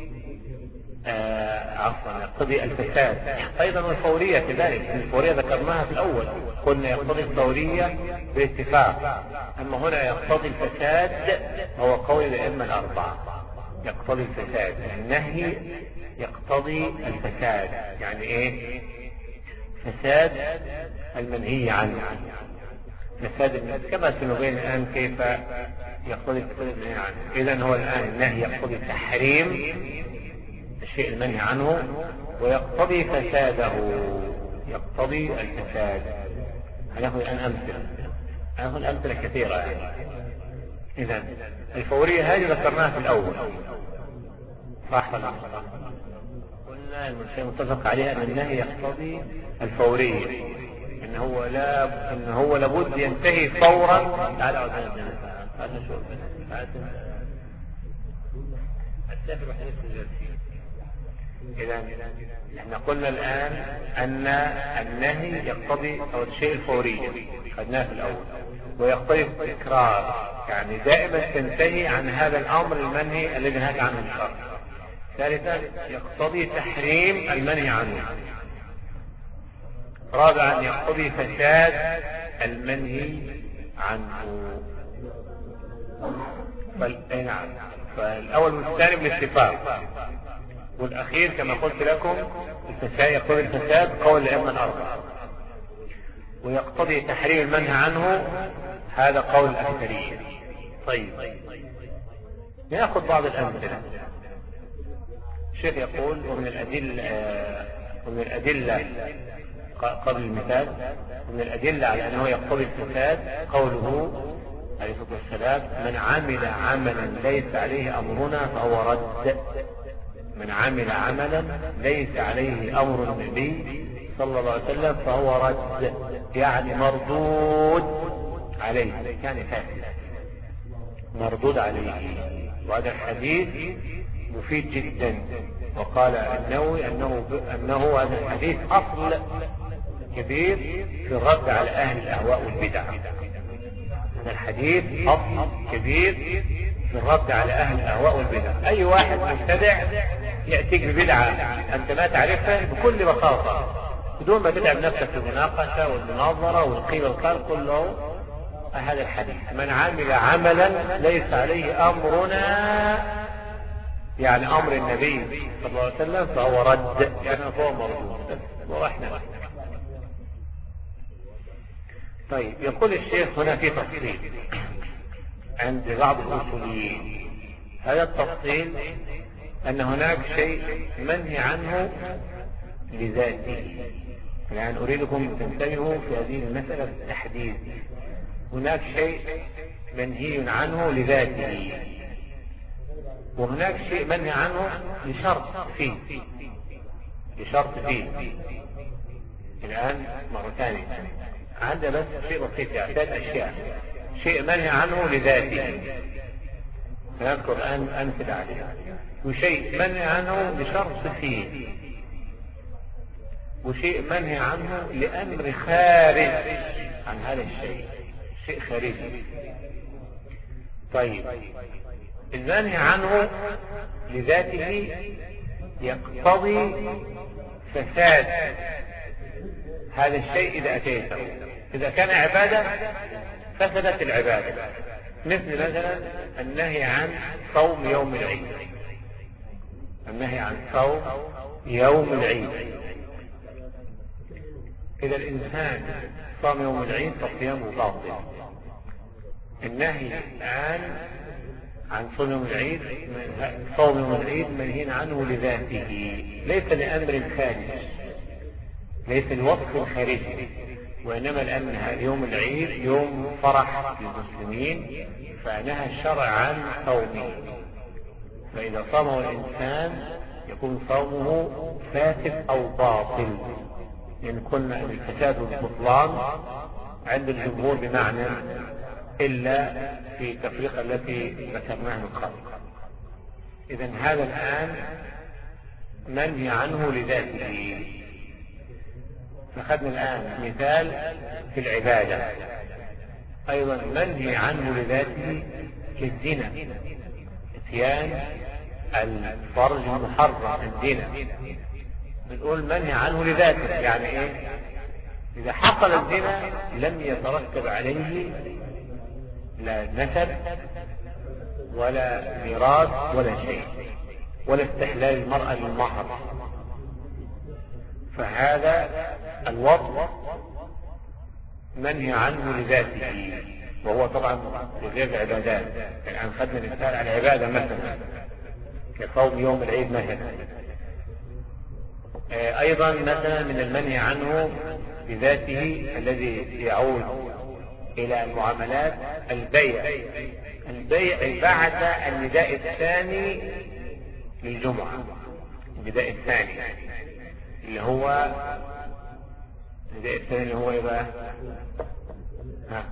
آه عفوا يقتضي الفساد أيضا، والفورية كذلك. الفورية ذكرناها في الأول، قلنا يقتضي الفورية باتفاق. أما هنا يقتضي الفساد، هو قول الأئمة الأربعة يقتضي الفساد. النهي يقتضي الفساد. يعني إيه؟ فساد المنهي عنه، فساد كما سنبين الآن كيف يقتضي فساد المنهي عنه. إذن هو الآن النهي يقتضي التحريم الشيء المنهي عنه، ويقتضي فساده، يقتضي الفساد. هنأخذ الآن أمثلة هنأخذ أمثلة كثيرة يعني. إذن الفورية هذه ذكرناها في الأول، صح ولا قلنا الشيء متفق عليه أن النهي يقتضي الفورية، إن هو لا إن هو لابد ينتهي فورا. تعال أعود هذا نشوف السافر وحديث الجلسين. إذا احنا قلنا الآن أن النهي يقتضي أو الشيء الفوري خدناه في الأول، ويقتضي التكرار، يعني دائما تنتهي عن هذا الأمر المنهي الذي نهاك عنه الشرع. ثالثا يقتضي تحريم المنهي عنه. رابعا يقتضي فساد المنهي عنه. بل نعم فالأول والثاني بالاتفاق، والأخير كما قلت لكم الفساد، يقول الفساد قول الأئمة الأربعة، ويقتضي تحريم المنهى عنه هذا قول الأكثرية. طيب نأخذ بعض الأمثلة. الشيخ يقول ومن الأدلة ومن الأدلة قبل المثال، ومن الأدلة على أنه يقتضي الفساد قوله عليه الصلاة والسلام: من عمل عملا ليس عليه أمرنا فهو رد. من عمل عملا ليس عليه أمر النبي صلى الله عليه وسلم فهو رد، يعني مردود عليه، يعني فاسد مردود عليه. وهذا الحديث مفيد جدا. وقال النووي أنه أنه هذا الحديث أصل كبير في الرد على أهل الأهواء والبدع. هذا الحديث أصل كبير في الرد على أهل الأهواء والبدع. أي واحد مبتدع يأتيك ببدعة أنت ما تعرفها بكل بساطة بدون ما تتعب نفسك في المناقشة والمناظرة والقيل والقال، قل له هذا الحديث: من عمل عملا ليس عليه أمرنا، يعني أمر النبي صلى الله عليه وسلم، فهو رد، يعني فهو مردود. ورحنا. طيب يقول الشيخ هنا في تفصيل عند بعض الأصوليين. هذا التفصيل أن هناك شيء منهي عنه لذاته. يعني أريدكم تنتبهوا في هذه المسألة بالتحديد. هناك شيء منهي عنه لذاته، وهناك شيء منهي عنه لشرط فيه لشرط فيه الآن مرة ثانية عندنا بس شيء بسيط، يعني ثلاث أشياء: شيء منهي عنه لذاته سنذكر الآن أمثلة عليها، وشيء منهي عنه لشرط فيه، وشيء منهي عنه لأمر خارج عن هذا الشيء، شيء خارجي. طيب المنهي عنه لذاته يقتضي فساد هذا الشيء إذا أتيته. إذا كان عبادة فسدت العبادة، مثل مثلا النهي عن صوم يوم العيد. النهي عن صوم يوم العيد، إذا الإنسان صام يوم العيد فصيامه باطل. النهي عن عن صوم يوم العيد صوم يوم العيد منهي عنه لذاته، ليس لأمر خارج، ليس الوصف الخارجي، وإنما لأن يوم العيد يوم فرح للمسلمين فنهى الشرع عن صومه. فإذا صامه الإنسان يكون صومه فاسد أو باطل، إن كنا الفساد والبطلان عند الجمهور بمعنى إلا في التفريق التي ذكرناها من قبل. إذن هذا الآن منهي عنه لذاته. فأخذنا الآن مثال في العبادة، أيضا منهي عنه لذاته كالزنا، اتيان الفرج المحرم الزنا، بنقول منهي عنه لذاته. يعني إيه؟ إذا حصل الزنا لم يترتب عليه لا نسب ولا ميراث ولا شيء، ولا استحلال المرأة للمهر، فهذا الوضع منهي عنه لذاته، وهو طبعا في غير العبادات. الآن خدنا مثال على العبادة مثلا كصوم يوم العيد مثلا. أيضا مثلا من المنهي عنه بذاته الذي يعود إلى المعاملات البيع. البيع بعد النداء الثاني للجمعة، النداء الثاني اللي هو النداء الثاني اللي هو إيه بقى؟ ها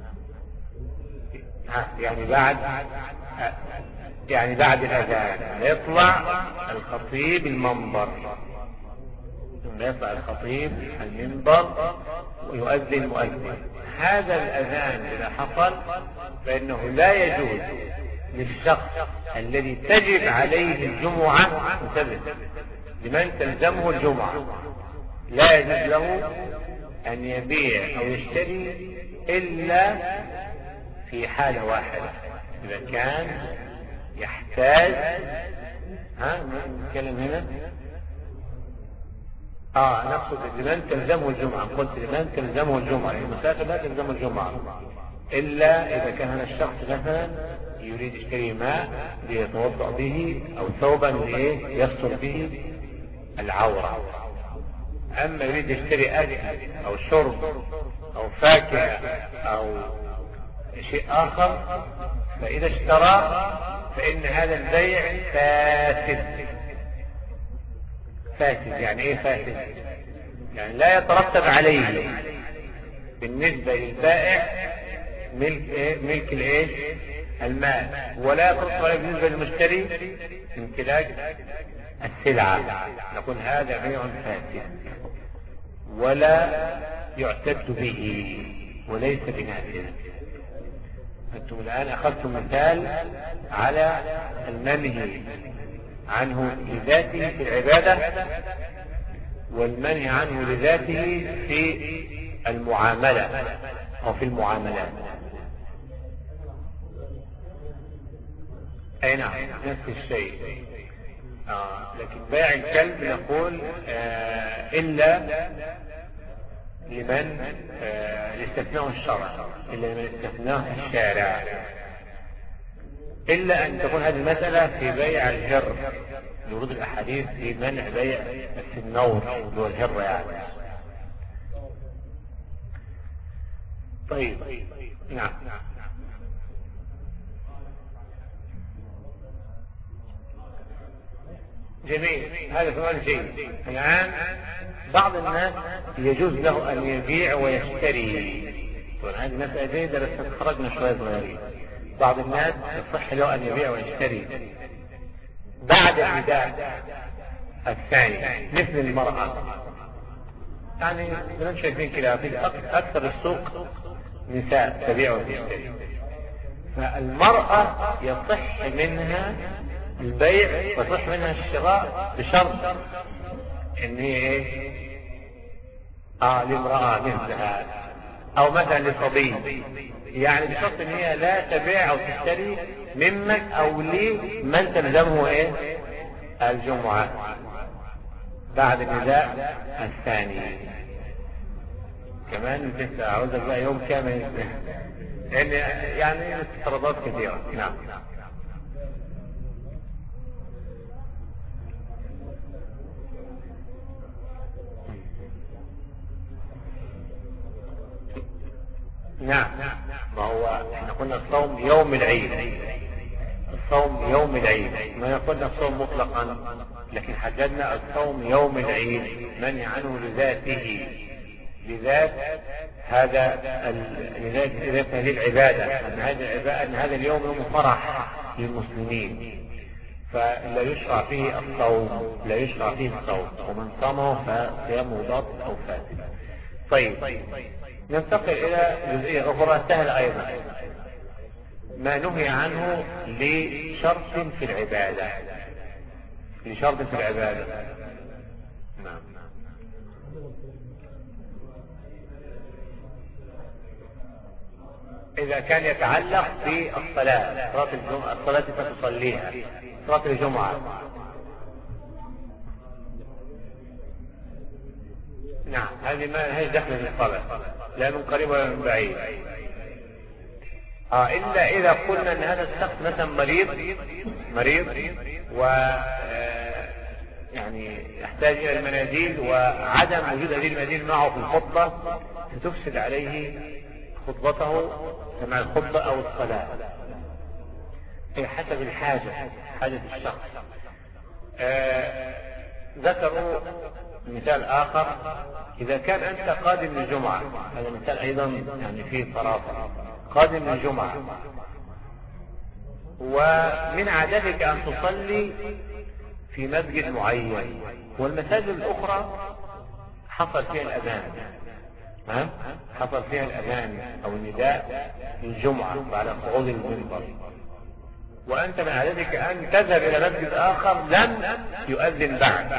ها يعني بعد يعني بعد الأذان يطلع الخطيب المنبر، ثم يطلع الخطيب المنبر ويؤذن المؤذن. هذا الأذان إذا حصل فإنه لا يجوز للشخص الذي تجب عليه الجمعة، انتبه، لمن تلزمه الجمعة، لا يجوز له أن يبيع أو يشتري إلا في حالة واحدة: إذا كان يحتاج، ها نتكلم هنا اه نقصد لمن تلزمه الجمعة. قلت لمن تلزمه الجمعة، المسافر لا تلزمه الجمعة الا اذا كان هذا الشخص مثلا يريد يشتري ماء ليتوضأ به او ثوبا يستر به العورة. اما يريد يشتري اكل او شرب او فاكهة او شيء اخر، فاذا اشترى فان هذا البيع فاسد. فاسد يعني ايه فاسد؟ يعني لا يترتب عليه بالنسبة للبائع ملك ايه ملك الايش المال، ولا يترتب عليه بالنسبة للمشتري امتلاك السلعة. نقول هذا بيع فاسد ولا يعتد به وليس بنافذ. انتم الان اخذتم مثال على المنهي عنه لذاته في العبادة والمنهي عنه لذاته في المعاملة او في المعاملات. اي نعم نفس الشيء. آه لكن بيع الكلب نقول آه الا لمن آه استثناه الشرع، الا لمن استثناه الشارع، الا ان تكون هذه المسألة في بيع الهر لورود الاحاديث في منع بيع السنور اللي هو الهر يعني. طيب نعم. جميل، هذا سؤال جيد. الآن بعض الناس يجوز له أن يبيع ويشتري، هذه مسألة جيدة بس خرجنا شوية صغيرين. بعض الناس يصح له أن يبيع ويشتري بعد النداء الثاني مثل المرأة. يعني من شايفين كده في أكثر السوق نساء تبيع وتشتري، فالمرأة يصح منها البيع ويصح منها الشراء بشرط ان هي ايه اه لامرأة مثلها او مثلا لصبي، يعني بشرط ان هي لا تبيع او تشتري ممن او لمن تلزمه ايه الجمعة بعد النداء الثاني. كمان انت عاوزك بقى يوم كامل لان يعني افتراضات كثيرة. نعم. نعم ما هو احنا قلنا الصوم يوم العيد، الصوم يوم العيد، ما قلنا الصوم مطلقا لكن حددنا الصوم يوم العيد منع عنه لذاته، لذات هذا لذات هذه العبادة، ان هذه العبادة ان هذا اليوم يوم فرح للمسلمين فلا يشرع فيه الصوم، لا يشرع فيه الصوم، ومن صامه فصيامه باطل او فاسد. طيب ننتقل الى جزئية اخرى سهلة ايضا، ما نهي عنه لشرط في العبادة، لشرط في العبادة. نعم. اذا كان يتعلق بالصلاة، صلاة الجمعة، الصلاة التي تصليها، صلاة الجمعة. نعم هذه ما هي دخل في الصلاة لا من قريب ولا من بعيد. آه إلا إذا قلنا أن هذا الشخص مثلا مريض مريض و يعني يحتاج إلى المناديل، وعدم وجود هذه المناديل معه في الخطبة ستفسد عليه خطبته سماع الخطبة أو الصلاة، هي حسب الحاجة، حاجة الشخص. آه ذكروا مثال آخر، إذا كان أنت قادم للجمعة، هذا مثال أيضا يعني فيه طرافة، قادم للجمعة ومن عادتك أن تصلي في مسجد معين، والمساجد الأخرى حصل فيها الأذان، ها؟ حصل فيها الأذان أو النداء للجمعة بعد صعود المنبر، وأنت من عادتك أن تذهب إلى مسجد آخر لم يؤذن بعد،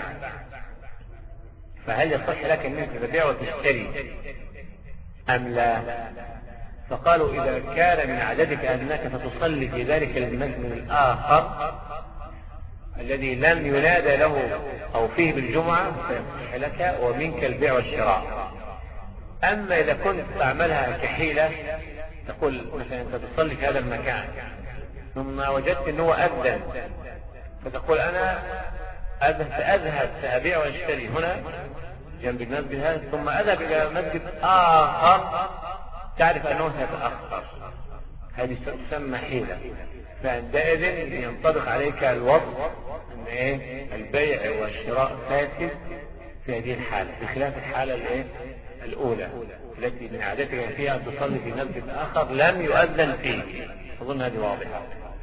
فهل يصح لك أن أنت تبيع وتشتري أم لا؟ فقالوا إذا كان من عادتك أنك ستصلي في ذلك المسجد الآخر الذي لم ينادى له أو فيه بالجمعة فيصح لك ومنك البيع والشراء. أما إذا كنت تعملها كحيلة تقول مثلا أنت تصلي في هذا المكان ثم وجدت أنه أذن فتقول أنا سأذهب سأبيع واشتري هنا جنب المسجد هذا ثم أذهب إلى مسجد آخر تعرف أنه سيتأخر، هذه تسمى حيلة. فعندئذ ينطبق عليك الوصف أن إيه البيع والشراء فاسد في هذه الحالة بخلاف الحالة الإيه الأولى التي من عادتك فيها أن تصلي في مسجد آخر لم يؤذن فيه. أظن هذه واضحة.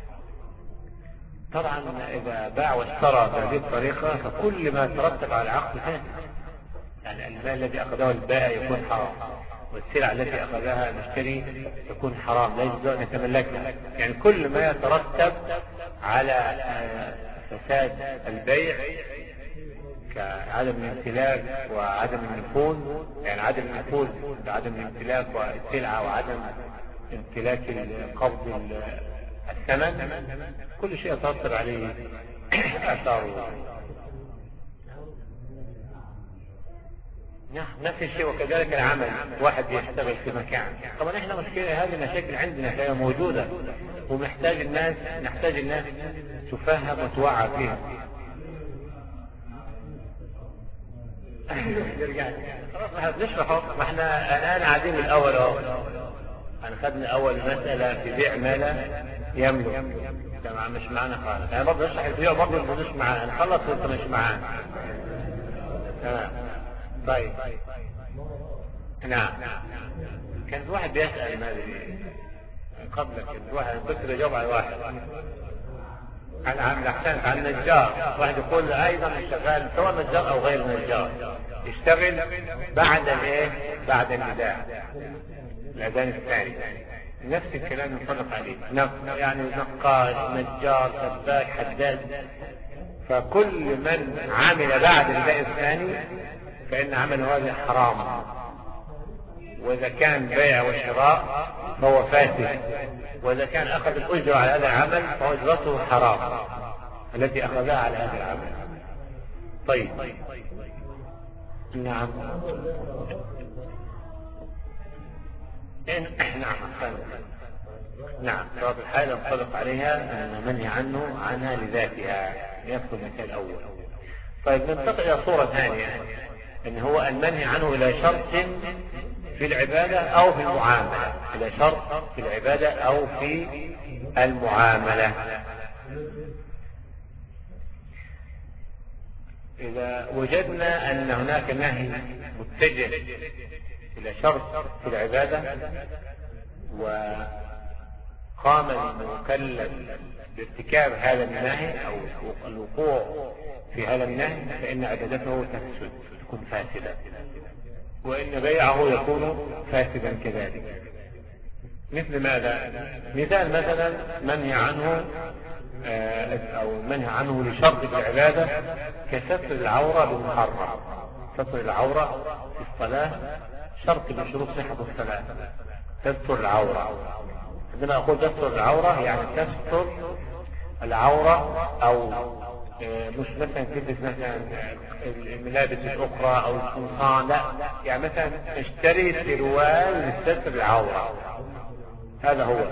طبعا إذا باع واشترى بهذه الطريقة فكل ما ترتب على العقد فاسد، يعني المال الذي أخذه البائع يكون حرام والسلعة التي أخذها المشتري تكون حرام لا يجوز أن يتملكها. يعني كل ما يترتب على فساد البيع كعدم الامتلاك وعدم النفوذ، يعني عدم النفوذ بعدم الامتلاك والسلعة وعدم امتلاك قبض الثمن، كل شيء يترتب عليه أثاره. نفس الشيء. وكذلك العمل، واحد يشتغل في مكان، طبعا احنا مشكلة هذه مشاكل عندنا هي موجودة ومحتاج الناس نحتاج الناس تفهم وتوعى فيها. خلاص نشرحه، ما احنا الان قاعدين من الاول اهو، هنخدنا اول مسألة في بيع ما لا يملك، ده مش معانا خالص. انا برضه اشرح البيع برضه مش معانا، نخلص وانت مش معانا. تمام. طيب نعم. كان واحد بيسأل ماذا قبلك، كان واحد كنت بجاوب على واحد عن عن احسنت عن نجار، واحد يقول ايضا شغال سواء نجار او غير نجار يشتغل بعد الايه بعد النداء الاذان الثاني، نفس الكلام ينطبق عليه، يعني نقاش نجار سباك حداد، فكل من عمل بعد النداء الثاني فإن عمله هذا حرام، وإذا كان بيع وشراء فهو فاسد، وإذا كان أخذ الأجرة على هذا العمل فهو أجرته حرام التي أخذها على هذا العمل. طيب نعم نعم نعم صلاة الحالة ينطبق عليها أن منهي عنه عنها لذاتها، يدخل المثال الأول. طيب ننتقل إلى صورة ثانية، ان هو المنهي عنه الى شرط في العبادة او في المعاملة، الى شرط في العبادة او في المعاملة. اذا وجدنا ان هناك نهي متجه الى شرط في العبادة وقام المكلف بارتكاب هذا النهي او الوقوع في هذا النهي فان عبادته تفسد تكون فاسدة، وإن بيعه يكون فاسدا كذلك. مثل ماذا؟ مثال مثلا منهي عنه أو منهي عنه لشرط في العبادة كستر العورة بالمحرم. ستر العورة في الصلاة شرط من شروط صحة الصلاة، تستر العورة. عندما أقول تستر العورة يعني تستر العورة أو مش مثلا تلبس مثلا الملابس الأخرى أو القمصان، لا، يعني مثلا تشتري سروال لستر العورة، هذا هو.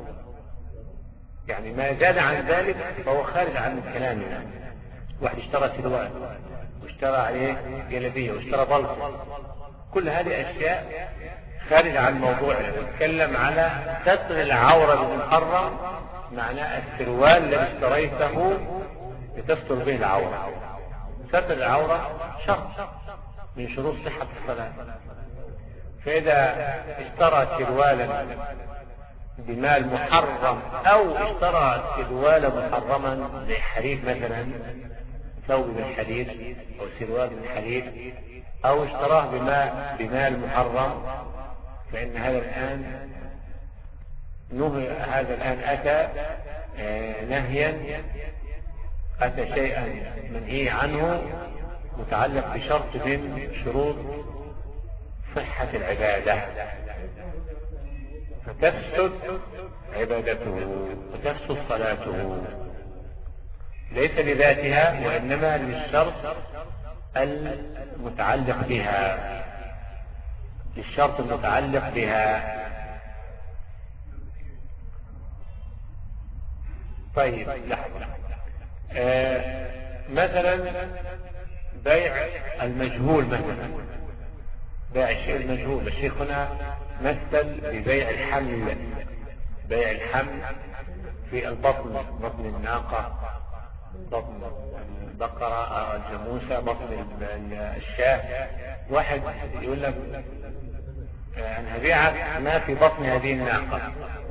يعني ما زاد عن ذلك فهو خارج عن كلامنا. واحد اشترى سروال واشترى عليه جلبية واشترى بلطو، كل هذه أشياء خارج عن موضوعنا. نتكلم على ستر العورة بالمحرم، معناه السروال الذي اشتريته لتستر به العورة. ستر العورة شرط من شروط صحة الصلاة. فإذا اشترى سروالا بمال محرم أو اشترى سروالا محرما بحرير مثلا، ثوب من حرير أو سروال من حرير، أو اشتراه بمال, بمال محرم، فإن هذا الآن نهي، هذا الآن أتى نهيا، أتى شيئا منهي عنه متعلق بشرط من شروط صحة العبادة. فتفسد عبادته وتفسد صلاته، ليس لذاتها وإنما للشرط المتعلق بها، للشرط المتعلق بها. طيب لحظة، آه مثلا بيع المجهول، مثلا بيع الشيء المجهول. الشيخ هنا مثل ببيع الحمل، بيع الحمل في البطن، بطن الناقة، بطن البقرة، الجاموسة، بطن الشاة. واحد يقول لك أنا هبيعك ما في بطن هذه الناقة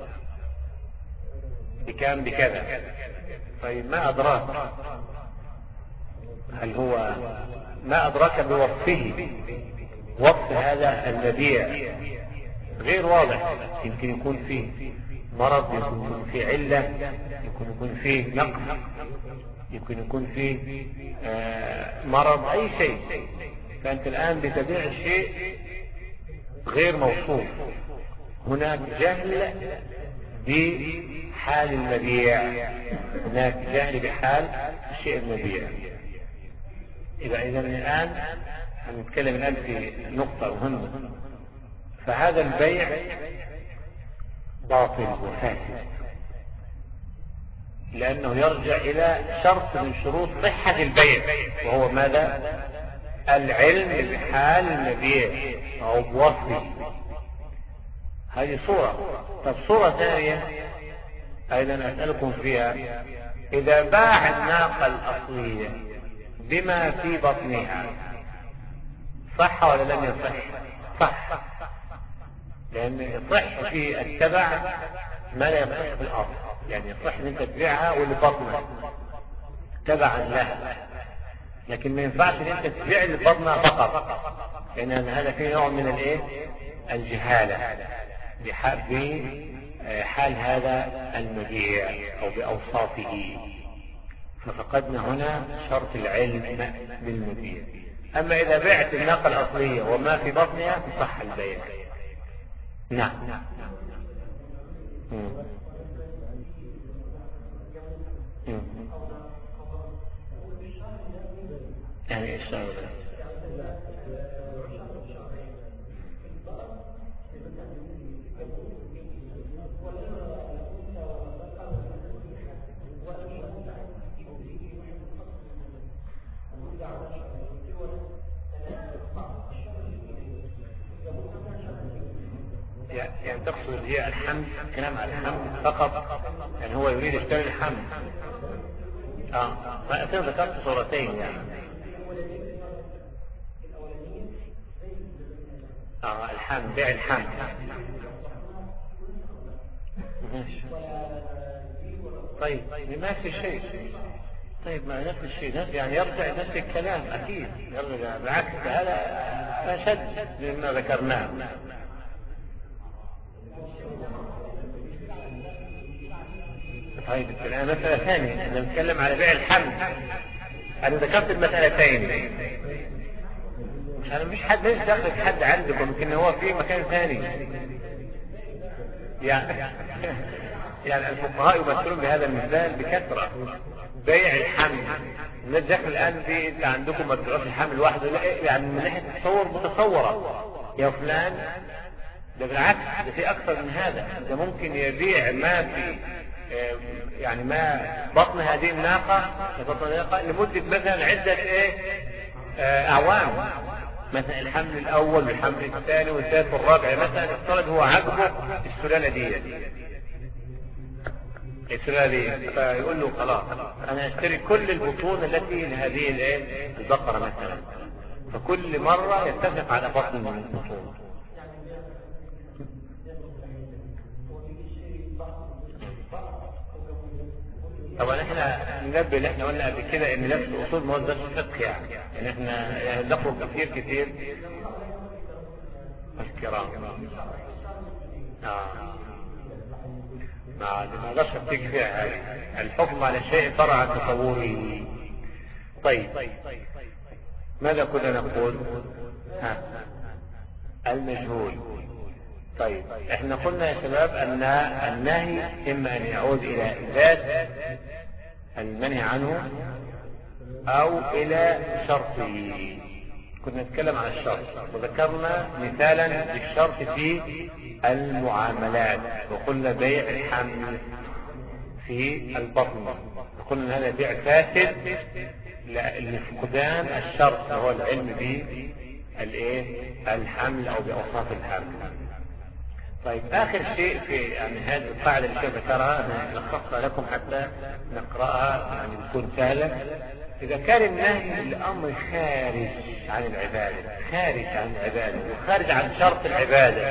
بكام بكذا. طيب ما أدراك، هل هو ما أدراك بوصفه؟ وصف هذا المبيع غير واضح، يمكن يكون فيه مرض، يمكن يكون فيه علة، يمكن يكون فيه نقص، يمكن يكون فيه آه مرض، أي شيء. فأنت الآن بتبيع الشيء غير موصوف. هناك جهل بحال المبيع، هناك جهل بحال الشيء المبيع. إذا إذا الآن هنتكلم الآن في نقطة مهمة. فهذا البيع باطل وفاسد، لأنه يرجع إلى شرط من شروط صحة البيع، وهو ماذا؟ العلم بحال المبيع أو بوصفه. هذه صورة. طب صورة ثانية أيضا أسألكم فيها، إذا باع الناقة الأصلية بما في بطنها صح ولا لم يصح؟ صح، لأن يصح في التبع ما لا يصح في الأصل. يعني يصح أن أنت تبيعها واللي بطنها تبعا لها، لكن ما ينفعش أن أنت تبيع اللي بطنها فقط، لأن هذا فيه نوع من الإيه؟ الجهالة بحال هذا المبيع أو بأوصافه. ففقدنا هنا شرط العلم بالمبيع. أما إذا بعت الناقة الأصلية وما في بطنها فصح البيع. نعم. مم. مم. يعني إيش صار؟ يعني تقصد هي الحمل، كلام على الحمل فقط، يعني هو يريد يشتري الحمل. اه ما أنا ذكرت صورتين يعني. اه الحمل، بيع الحمل. ماشي. طيب ما في شيء. طيب ما نفس الشيء، يعني يرجع نفس الكلام أكيد، يرجع بالعكس، هذا أشد مما ذكرناه. طيب الآن مسألة ثانية، أنا نتكلم على بيع الحمل. أنا ذكرت المسألتين، مش أنا مش حد ليش دخل حد عندكم، يمكن هو في مكان ثاني. يعني يعني الفقهاء يمثلون بهذا المثال بكثرة. بيع الحمل الناس الآن في أنت عندكم ما تبيعوش الحمل واحد، يعني من ناحية التصور متصورة يا فلان، ده بالعكس، ده في أكثر من هذا. ده ممكن يبيع ما في يعني ما بطن هذه الناقة بطن الناقة لمدة مثلا عدة ايه اعوام، مثلا الحمل الاول والحمل الثاني والثالث والرابع، مثلا افترض هو عجبه السلالة دي السلالة دي فيقول له خلاص انا اشتري كل البطون التي لهذه الايه البقرة مثلا، فكل مرة يتفق على بطن من البطون. طبعا احنا ننبه اللي احنا قلنا قبل كده ان نفس الاصول ما هو ده الفقه، يعني يعني احنا يعني نخرج كثير كثير الكرام اه ما ما نقدرش نفتك فيها هذه. الحكم على الشيء فرع عن تصوره. طيب ماذا كنا نقول؟ ها المجهول. طيب احنا قلنا يا شباب ان النهي اما ان يعود الى ذات المنهي عنه او الى شرطه. كنا نتكلم عن الشرط وذكرنا مثالا للشرط في المعاملات، وقلنا بيع الحمل في البطن، وقلنا هذا بيع فاسد لفقدان الشرط وهو العلم بالايه الحمل او باوصاف الحمل. طيب اخر شيء في يعني هذه القاعده اللي كيف ذكرها انا لخصتها لكم حتى نقراها يعني تكون سهله. اذا كان النهي الامر خارج عن العباده، خارج عن العباده وخارج عن شرط العباده،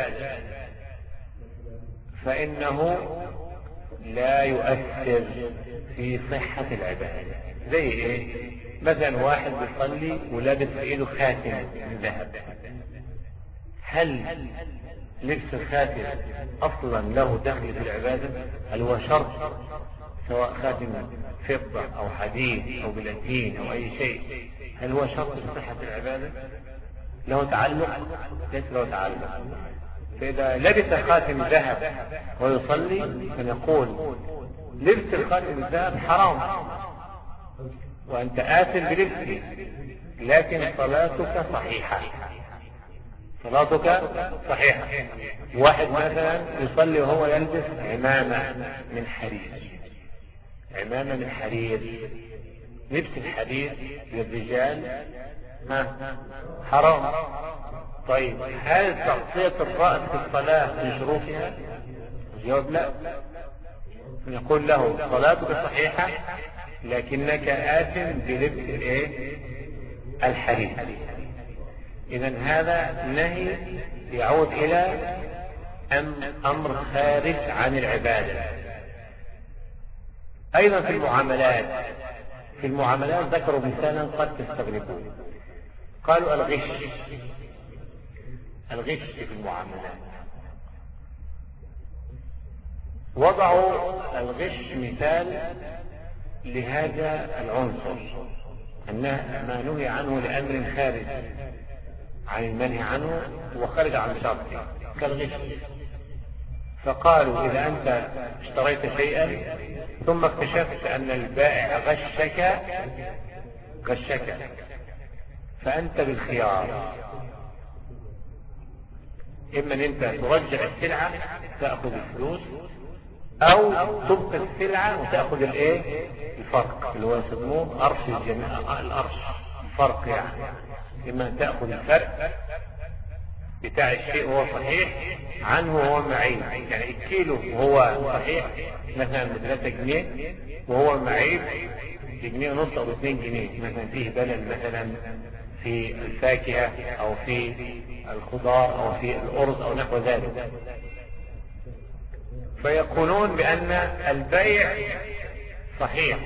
فانه لا يؤثر في صحه العباده. زي ايه؟ مثلا واحد بيصلي ولابس في ايده خاتم من ذهب، هل لبس الخاتم اصلا له دخل في العباده؟ هل هو شرط؟ سواء خاتم فضه او حديد او بلاتين او اي شيء، هل هو شرط لصحه العباده؟ له تعلق؟ ليس له تعلق. فاذا لبس خاتم ذهب ويصلي فنقول لبس الخاتم الذهب حرام وانت آثم بلبسه، لكن صلاتك صحيحه، صلاتك صحيحة. واحد مثلا يصلي وهو يلبس عمامة من حرير، عمامة من حرير، لبس الحرير للرجال ما حرام. طيب هل تغطية الرأس في الصلاة من شروطها؟ الجواب لا. نقول له صلاتك صحيحة لكنك آثم بلبس الايه الحرير. إذا هذا نهي يعود إلى أمر خارج عن العبادة. أيضا في المعاملات، في المعاملات ذكروا مثالا قد تستغربون، قالوا الغش، الغش في المعاملات. وضعوا الغش مثال لهذا العنصر، أنه ما نهي عنه لأمر خارج عن المنهي عنه وخرج عن شرطه كالغش. فقالوا إذا أنت اشتريت شيئا ثم اكتشفت أن البائع غشك غشك فأنت بالخيار، إما أن أنت ترجع السلعة تأخذ الفلوس أو تبقى السلعة وتأخذ الإيه الفرق اللي هو يسموه أرش الجميع، الأرش الفرق يعني. إما أن تأخذ الفرق بتاع الشيء وهو صحيح عنه وهو معيب، يعني الكيلو وهو صحيح مثلا بثلاثة جنيه وهو معيب بجنيه ونص أو باثنين جنيه، مثلا فيه بلل مثلا في الفاكهة أو في الخضار أو في الأرز أو نحو ذلك. فيقولون بأن البيع صحيح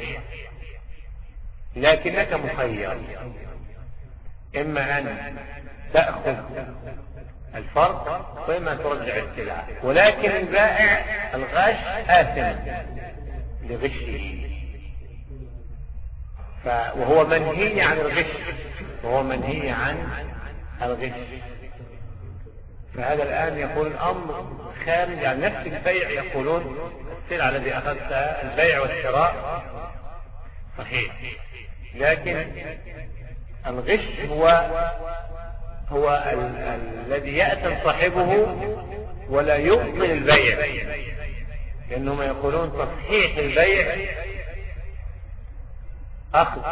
لكنك مخير، إما أن تأخذ الفرق وإما ترجع السلعة، ولكن البائع الغش آثم لغشه، وهو منهي عن الغش، وهو منهي عن الغش. فهذا الآن يقول الأمر خارج عن نفس البيع، يقولون السلعة الذي أخذتها البيع والشراء صحيح، لكن الغش هو هو الذي يأتم صاحبه ولا يبطل البيع، لأنهم يقولون تصحيح البيع أخذ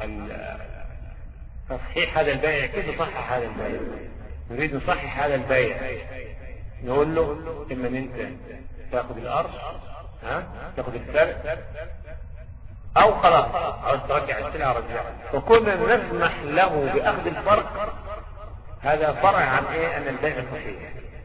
تصحيح هذا البيع. كيف تصحح هذا البيع؟ نريد نصحح هذا البيع، نقول له إما أن أنت تأخذ الأرش ها تأخذ الفرق أو خلاص عاوز ترجع السلعة رجعها. فكنا نسمح له بأخذ الفرق، هذا فرع عن إيه أن البيع صحيح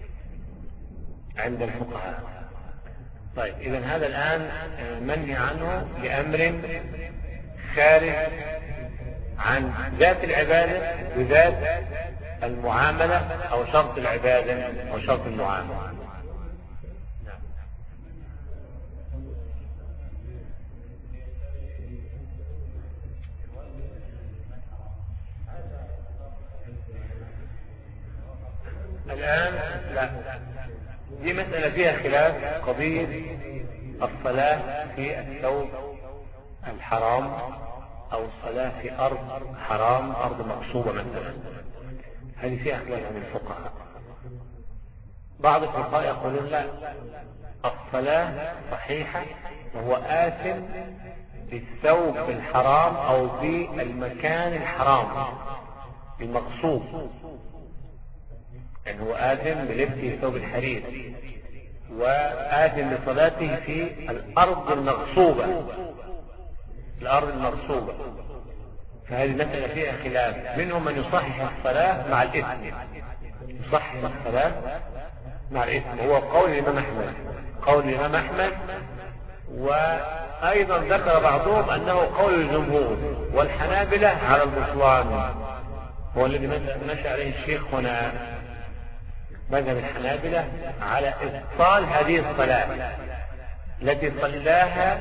عند الفقهاء. طيب إذا هذا الآن منهي عنه لأمر خارج عن ذات العبادة وذات المعاملة أو شرط العبادة أو شرط المعاملة. الآن لا دي مسألة فيها خلاف، قضية الصلاة في الثوب الحرام أو الصلاة في أرض حرام، أرض مغصوبة مثلا، هذه فيها خلاف عن الفقهاء. بعض الفقهاء يقولون لا، الصلاة صحيحة وهو آثم بالثوب الحرام أو بالمكان الحرام المغصوب، يعني هو آثم بلبسه ثوب الحرير وآثم بصلاته في الأرض المغصوبة، الأرض المغصوبة. فهذه مسألة فيها خلاف، منهم من يصحح الصلاة مع الإثم، يصحح الصلاة مع الإثم، هو قول الإمام أحمد، قول الإمام أحمد. وأيضا ذكر بعضهم أنه قول الجمهور والحنابلة على البطلان، هو الذي نشأ عليه الشيخ هنا مذهب الحنابلة على إبطال هذه الصلاة التي صلاها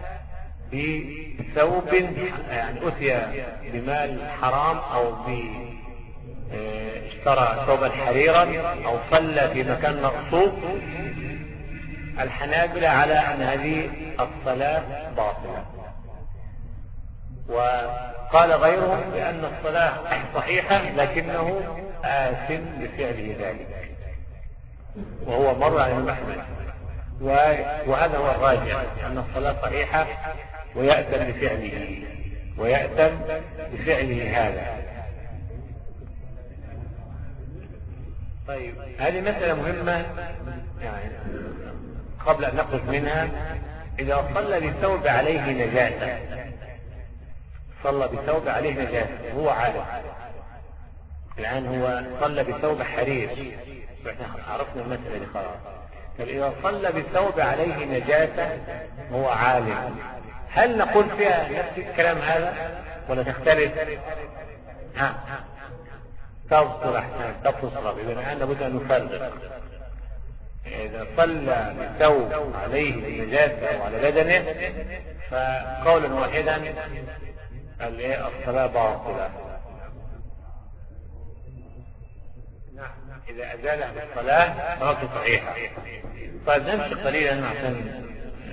بثوب يعني أتي بمال حرام أو ب اشترى ثوبا حريرا أو صلى في مكان مغصوب. الحنابلة على أن هذه الصلاة باطلة، وقال غيرهم بأن الصلاة صحيحة لكنه آثم بفعله ذلك، وهو مر على الإمام أحمد، وهذا هو الراجح، أن الصلاة صحيحة ويأثم بفعله ويأثم بفعله هذا. طيب هذه مسألة مهمة يعني قبل أن نخرج منها. إذا صلى بثوب عليه نجاسة، صلى بثوب عليه نجاسة هو عارف، الآن هو صلى بثوب حرير، عرفنا المسألة دي خلاص. فإذا صلى بثوب عليه نجاسة هو عالم، هل نقول فيها نفس الكلام هذا ولا تختلف؟ ها تبصر أحسن تبصر، إذا الآن لابد أن نفرق. إذا صلى بثوب عليه نجاسة وعلى بدنه فقولا واحدا الصلاة باطلة. إذا أزالها بالصلاة صلاته صحيحة. طيب نمشي قليلا عشان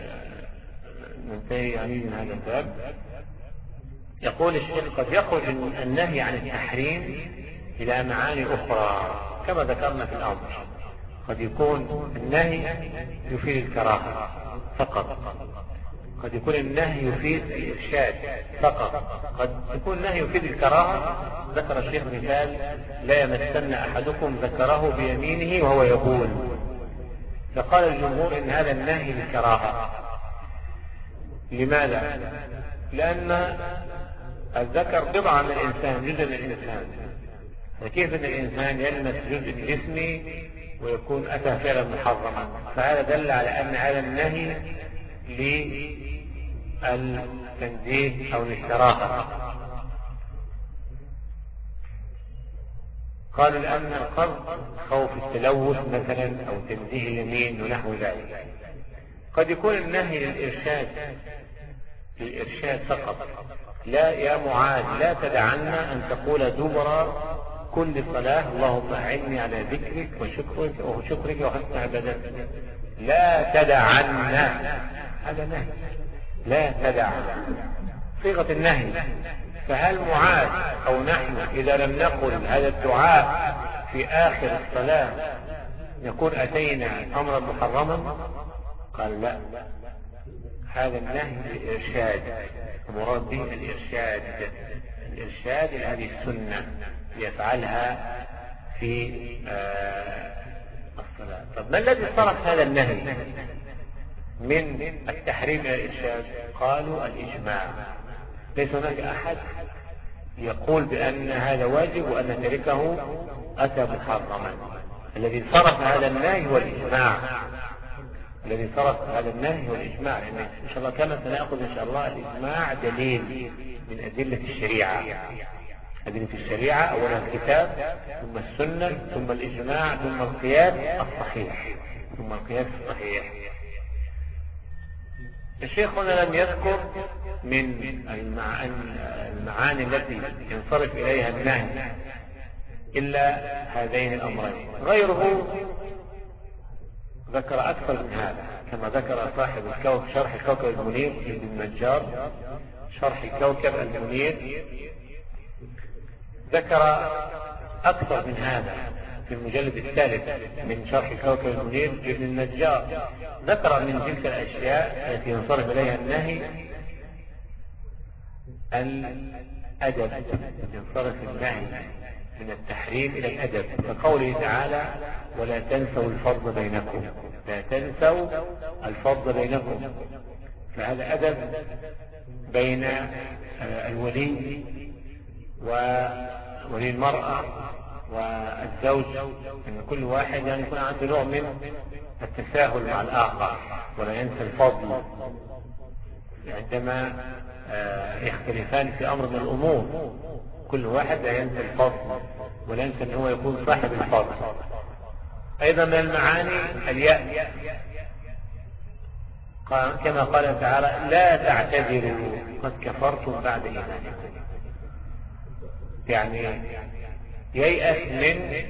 ننتهي يعني من هذا الباب. يقول الشيخ قد يخرج النهي عن التحريم إلى معاني أخرى كما ذكرنا في الأمر. قد يكون النهي يفيد الكراهة فقط، قد يكون النهي يفيد الإرشاد فقط، قد يكون النهي يفيد الكراهة. ذكر الشيخ مثال: لا يمسن أحدكم ذكره بيمينه وهو يبول. فقال الجمهور إن هذا النهي للكراهة. لماذا؟ لأن الذكر بضعة من الإنسان، جزء من الإنسان، فكيف أن الإنسان يلمس جزء جسمه ويكون أتى فعلا محرما؟ فهذا دل على أن هذا النهي للتنزيه أو للكراهة. قالوا لأن القصد خوف التلوث مثلا أو تنزيه اليمين ونحو ذلك. قد يكون النهي للإرشاد، للإرشاد فقط. لا يا معاذ لا تدعنا أن تقول دبر كل صلاة اللهم أعني على ذكرك وشكرك وشكرك وحسن عبادتك. لا تدعنا، هذا نهي، لا تدعنا صيغة النهي. فهل معاذ أو نحن إذا لم نقل هذا الدعاء في آخر الصلاة نكون أتينا أمرا محرما؟ قال لا، هذا النهي للإرشاد، المراد به الإرشاد، الإرشاد هذه السنة يفعلها في آه الصلاة. طب ما الذي صرف هذا النهي من التحريم إلى الإرشاد؟ قالوا الإجماع. ليس هناك أحد يقول بأن هذا واجب وأن تركه أتى محرما. الذي صرف هذا النهي هو الإجماع، الذي صرف هذا النهي هو الإجماع. يعني إن شاء الله كما سنأخذ إن شاء الله الإجماع دليل من أدلة الشريعة. أدلة الشريعة أولا الكتاب ثم السنة ثم الإجماع ثم القياس الصحيح ثم القياس الصحيح. الشيخ هنا لم يذكر من المعاني التي ينصرف إليها النهي إلا هذين الأمرين. غيره ذكر أكثر من هذا، كما ذكر صاحب الكوكب شرح الكوكب المنير ابن النجار، شرح الكوكب المنير ذكر أكثر من هذا في المجلد الثالث من شرح الكوكب المنير ابن النجار. ذكر من تلك الأشياء التي ينصرف إليها النهي الأدب، ينصرف النهي من التحريم إلى الأدب، كقوله تعالى ولا تنسوا الفضل بينكم، لا تنسوا الفضل بينكم. فهذا أدب بين الولي وولي المرأة والزوج، أن كل واحد يعني يكون عنده نوع من التساهل مع الآخر، ولا ينسى الفضل عندما يختلفان في أمر من الأمور. كل واحد لا ينسى الفضل ولا ينسى أن هو يكون صاحب الفضل. أيضا من المعاني اليأس، كما قال تعالى لا تعتذروا قد كفرتم بعد إيمانكم، يعني ييأس من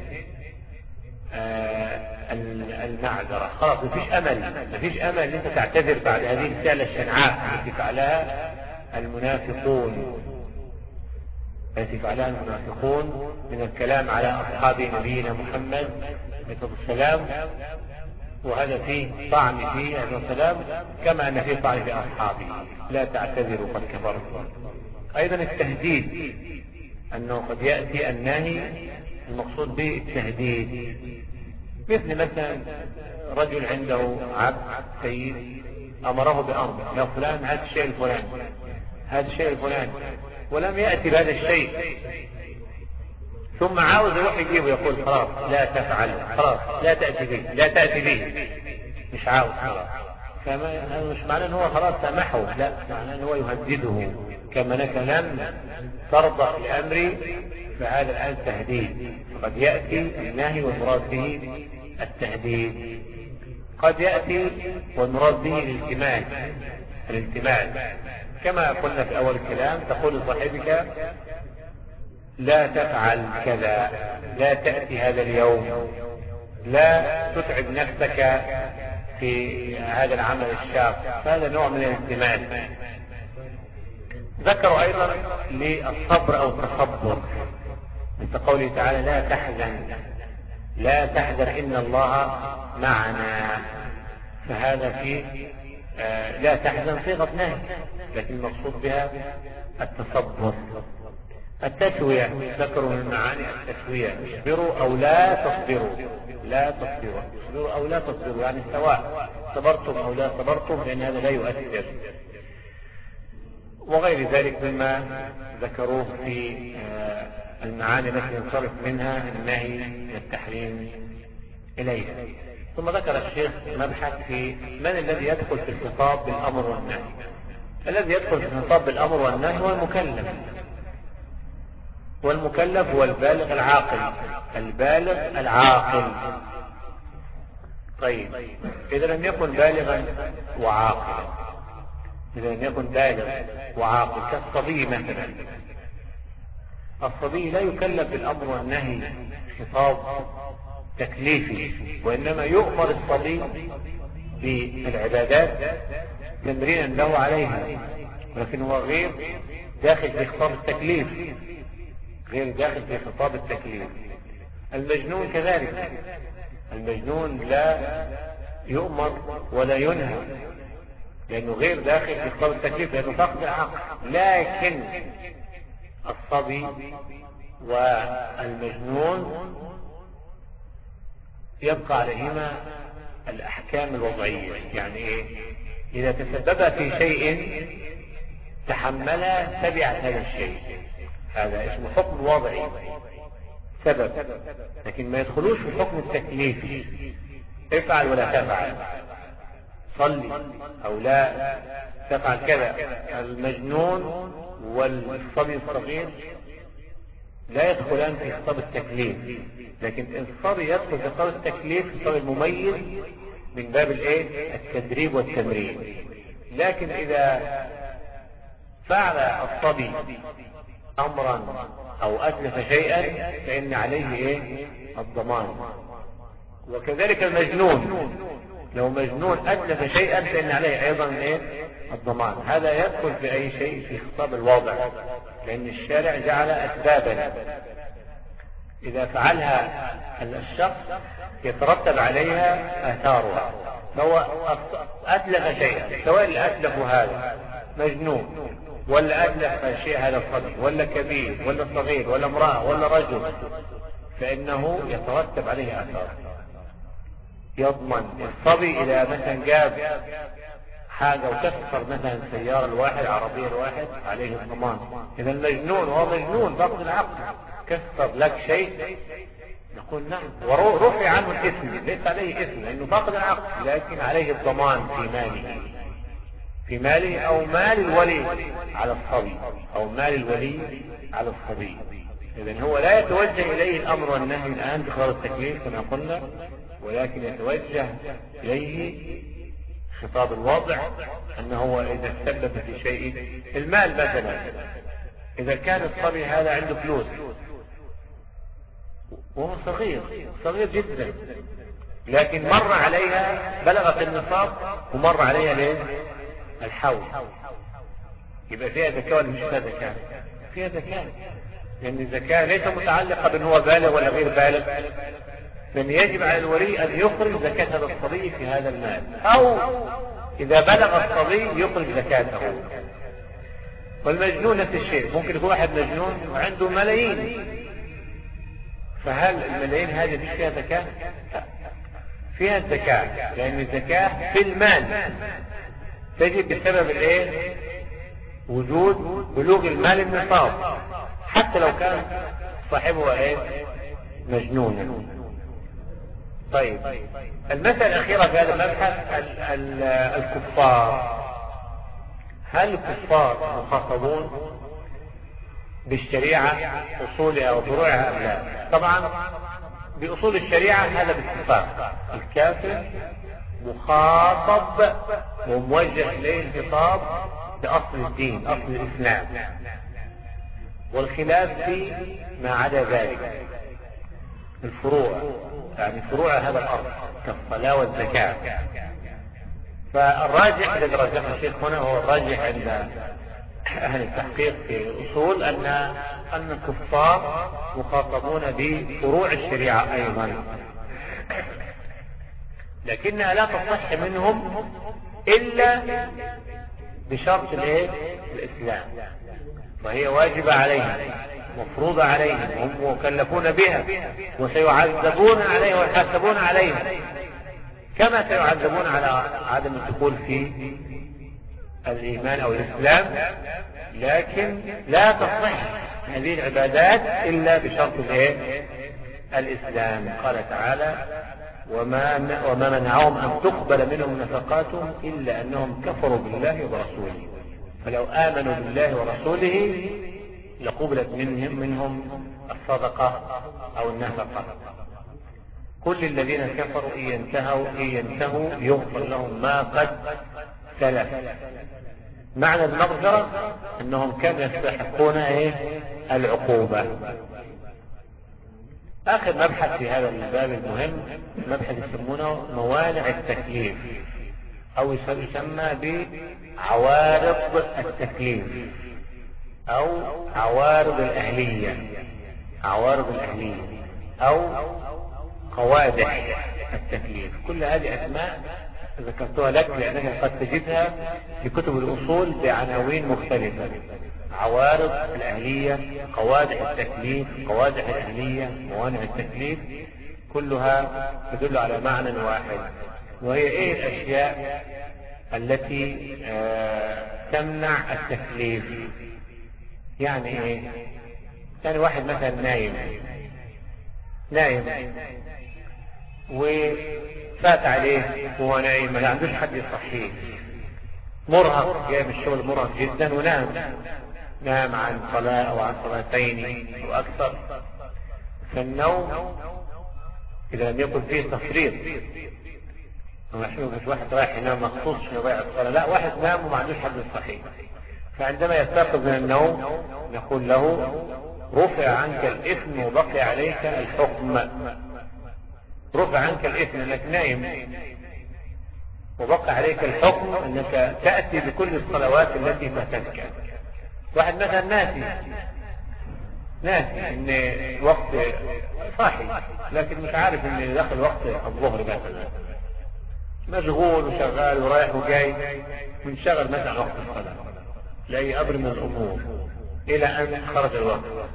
المعذرة، خلاص مفيش أمل، مفيش أمل أن أنت تعتذر بعد هذه الرسالة الشنعاء التي فعلها المنافقون التي فعلها المنافقون من الكلام على أصحاب نبينا محمد عليه الصلاة والسلام، وهذا فيه طعن فيه عليه السلام كما أن فيه طعن في أصحابه. لا تعتذروا قد كفرتم. أيضا التهديد، أنه قد يأتي النهي المقصود به التهديد، مثل مثلا رجل عنده عبد سيد أمره بأمر يا فلان هذا الشيء الفلاني هذا الشيء الفلاني، ولم يأتي بهذا الشيء، ثم عاوز يروح يجيبه يقول خلاص لا تفعل، خلاص لا تأتي به، لا تأتي به، مش عاوز خلاص. فما مش معناه ان هو خلاص سامحه، لا، معناه ان هو يهدده كما انك لم ترضى لأمري، فهذا الآن تهديد. قد يأتي النهي والمراد به التهديد، قد يأتي والمراد به الالتماس، الالتماس كما قلنا في أول الكلام، تقول لصاحبك لا تفعل كذا، لا تأتي هذا اليوم، لا تتعب نفسك في هذا العمل الشاق، هذا نوع من الالتماس. ذكروا أيضا للصبر أو التصبر، مثل قوله تعالى لا تحزن، لا تحزن إن الله معنا، فهذا في آه لا تحزن صيغة نهي، لكن المقصود بها التصبر. التسوية، ذكروا من معاني التسوية، اصبروا أو لا تصبروا، لا تصبروا، اصبروا أو لا تصبروا، يعني سواء صبرتم أو لا صبرتم، لأن هذا لا يؤثر. وغير ذلك مما ذكروه في المعاني التي ينصرف منها النهي من التحريم إليها. ثم ذكر الشيخ مبحث في من الذي يدخل في الخطاب بالأمر والنهي. الذي يدخل في الخطاب بالأمر والنهي هو المكلف، والمكلف هو البالغ العاقل، البالغ العاقل. طيب إذا لم يكن بالغا وعاقلا، إذا لم يكن بالغ وعاقل كالصبي مثلا، الصبي لا يكلف بالأمر والنهي خطاب تكليفي، وإنما يؤمر الصبي بالعبادات تمرينا له عليها، ولكن هو غير داخل في خطاب التكليف، غير داخل في خطاب التكليف. المجنون كذلك، المجنون لا يؤمر ولا ينهى، لأنه غير داخل في خطاب التكليف، لأنه فقد العقل. لكن الصبي والمجنون يبقى عليهما الأحكام الوضعية، يعني إيه؟ إذا تسبب في شيء تحمل تبعة هذا الشيء، هذا اسمه حكم وضعي، سبب، لكن ما يدخلوش في حكم التكليف، افعل ولا تفعل، صلي أو لا تفعل كذا. المجنون والصبي الصغير لا يدخلان في خطاب التكليف، لكن الصبي يدخل في خطاب التكليف، الصبي المميز من باب الايه؟ التدريب والتمرين. لكن إذا فعل الصبي أمرا أو أتلف شيئا فإن عليه ايه؟ الضمان. وكذلك المجنون لو مجنون أتلف شيئا فإن عليه أيضا إيه؟ الضمان. هذا يدخل في أي شيء في خطاب الواضع، لأن الشارع جعل أسبابا إذا فعلها الشخص يترتب عليها آثارها. فهو أتلف شيئا، سواء اللي أتلف هذا مجنون ولا أتلف شيء هذا الصبي ولا كبير ولا صغير ولا امرأة ولا رجل، فإنه يترتب عليه آثار. يضمن الصبي إذا مثلا جاب حاجة وكسر مثلا سيارة الواحد عربية الواحد عليه الضمان. إذا المجنون وهو مجنون فقد العقل كسر لك شيء نقول نعم، ورفع عنه الإثم، ليس عليه إثم لأنه فقد العقل، لكن عليه الضمان في ماله في ماله أو مال الولي على الصبي أو مال الولي على الصبي. إذن هو لا يتوجه إليه الأمر والنهي الآن بقرار التكليف كما قلنا، ولكن يتوجه إليه خطاب الواضع أنه هو إذا تسبب في شيء المال مثلا، إذا كان الصبي هذا عنده فلوس وهو صغير صغير جدا، لكن مر عليها بلغت النصاب ومر عليها ليه الحول، يبقى فيها ذكاء ولا مش فيها ذكاء؟ فيها ذكاء، لأن الذكاء ليس متعلقة بأن هو بالغ ولا غير بالغ، لأن يجب على الولي أن يخرج زكاة هذا الصبي في هذا المال، أو إذا بلغ الصبي يخرج زكاته. والمجنون نفس الشيء، ممكن يكون واحد مجنون وعنده ملايين، فهل الملايين هذه مش فيها زكاة؟ فيها الزكاة، لأن الزكاة في المال تجب بسبب الايه؟ وجود بلوغ المال النصاب، حتى لو كان صاحبه ايه؟ مجنون. طيب المسألة الأخيرة في هذا المبحث الكفار، هل الكفار مخاطبون بالشريعة أصولها وفروعها أم لا؟ طبعا بأصول الشريعة هذا باتفاق، الكافر مخاطب وموجه إليه الخطاب بأصل الدين أصل الإسلام، والخلاف في ما عدا ذلك الفروع، يعني فروع هذا الأرض كالصلاة والزكاة. فالراجح الذي رجحه الشيخ هنا هو الراجح عند أهل التحقيق في الأصول أن أن الكفار مخاطبون بفروع الشريعة أيضا، لكنها لا تصح منهم إلا بشرط الايه؟ الإسلام، وهي واجبة عليهم مفروضة عليهم، هم مكلفون بها وسيعذبون عليها ويحاسبون عليها، كما سيعذبون على عدم الدخول في الإيمان أو الإسلام. لكن لا تصح هذه العبادات إلا بشرط الايه؟ الإسلام. قال تعالى وما وما منعهم أن تقبل منهم نفقاتهم إلا أنهم كفروا بالله ورسوله، فلو آمنوا بالله ورسوله لقبلت منهم منهم الصدقة أو النفقة. كل الذين كفروا إن ينتهوا إن ينتهوا يغفر لهم ما قد سلف. معنى المغفرة أنهم كانوا يستحقون إيه؟ العقوبة. آخر مبحث في هذا الباب المهم مبحث يسمونه موانع التكليف، أو يسمى بعوارض التكليف أو عوارض الأهلية، عوارض الأهلية أو قوادح التكليف. كل هذه أسماء ذكرتها لك لأنك قد تجدها في كتب الأصول بعناوين مختلفة: عوارض الأهلية، قوادح التكليف، قوادح الأهلية، موانع التكليف، كلها تدل على معنى واحد، وهي ايه الأشياء التي آه تمنع التكليف. يعني ايه؟ يعني واحد مثلا نايم نايم وفات عليه وهو نايم ما عندوش حد يصحيه، مرهق جاي من الشغل مرهق جدا ونام نام عن صلاة أو عن صلاتين وأكثر. فالنوم إذا لم يكن فيه تفريط، مش واحد رايح ينام مخصوص يضيع الصلاة، لا، واحد نام وما عندوش حد صحيح، فعندما يستيقظ من النوم نقول له رفع عنك الإثم وبقي عليك الحكم. رفع عنك الإثم لأنك نايم، وبقى عليك الحكم انك تأتي بكل الصلوات التي فاتتك. واحد مثلا ناسي ناسي ان وقت صاحي لكن مش عارف ان دخل وقت الظهر مثلا، مشغول وشغال ورايح وجاي منشغل مثلا وقت الصلاة لأي أمر من الأمور إلى أن خرج الوقت.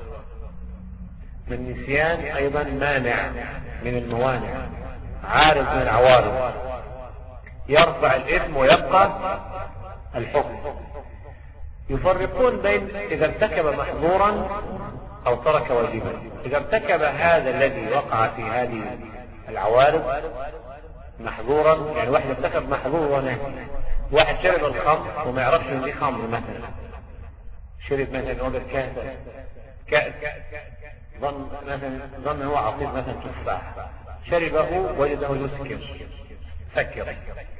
من نسيان أيضا مانع من الموانع، عارض من العوارض، يرفع الإثم ويبقى الحكم. يفرقون بين إذا ارتكب محظورا أو ترك واجبا. إذا ارتكب هذا الذي وقع في هذه العوارض محظورا، يعني واحد ارتكب محظور وناسي، واحد شرب الخمر وما يعرفش ان دي خمر مثلا، شرب مثلا وجد كاس كاس ظن مثلا ظن هو عصير مثلا تفاح، شربه وجده يسكر سكر،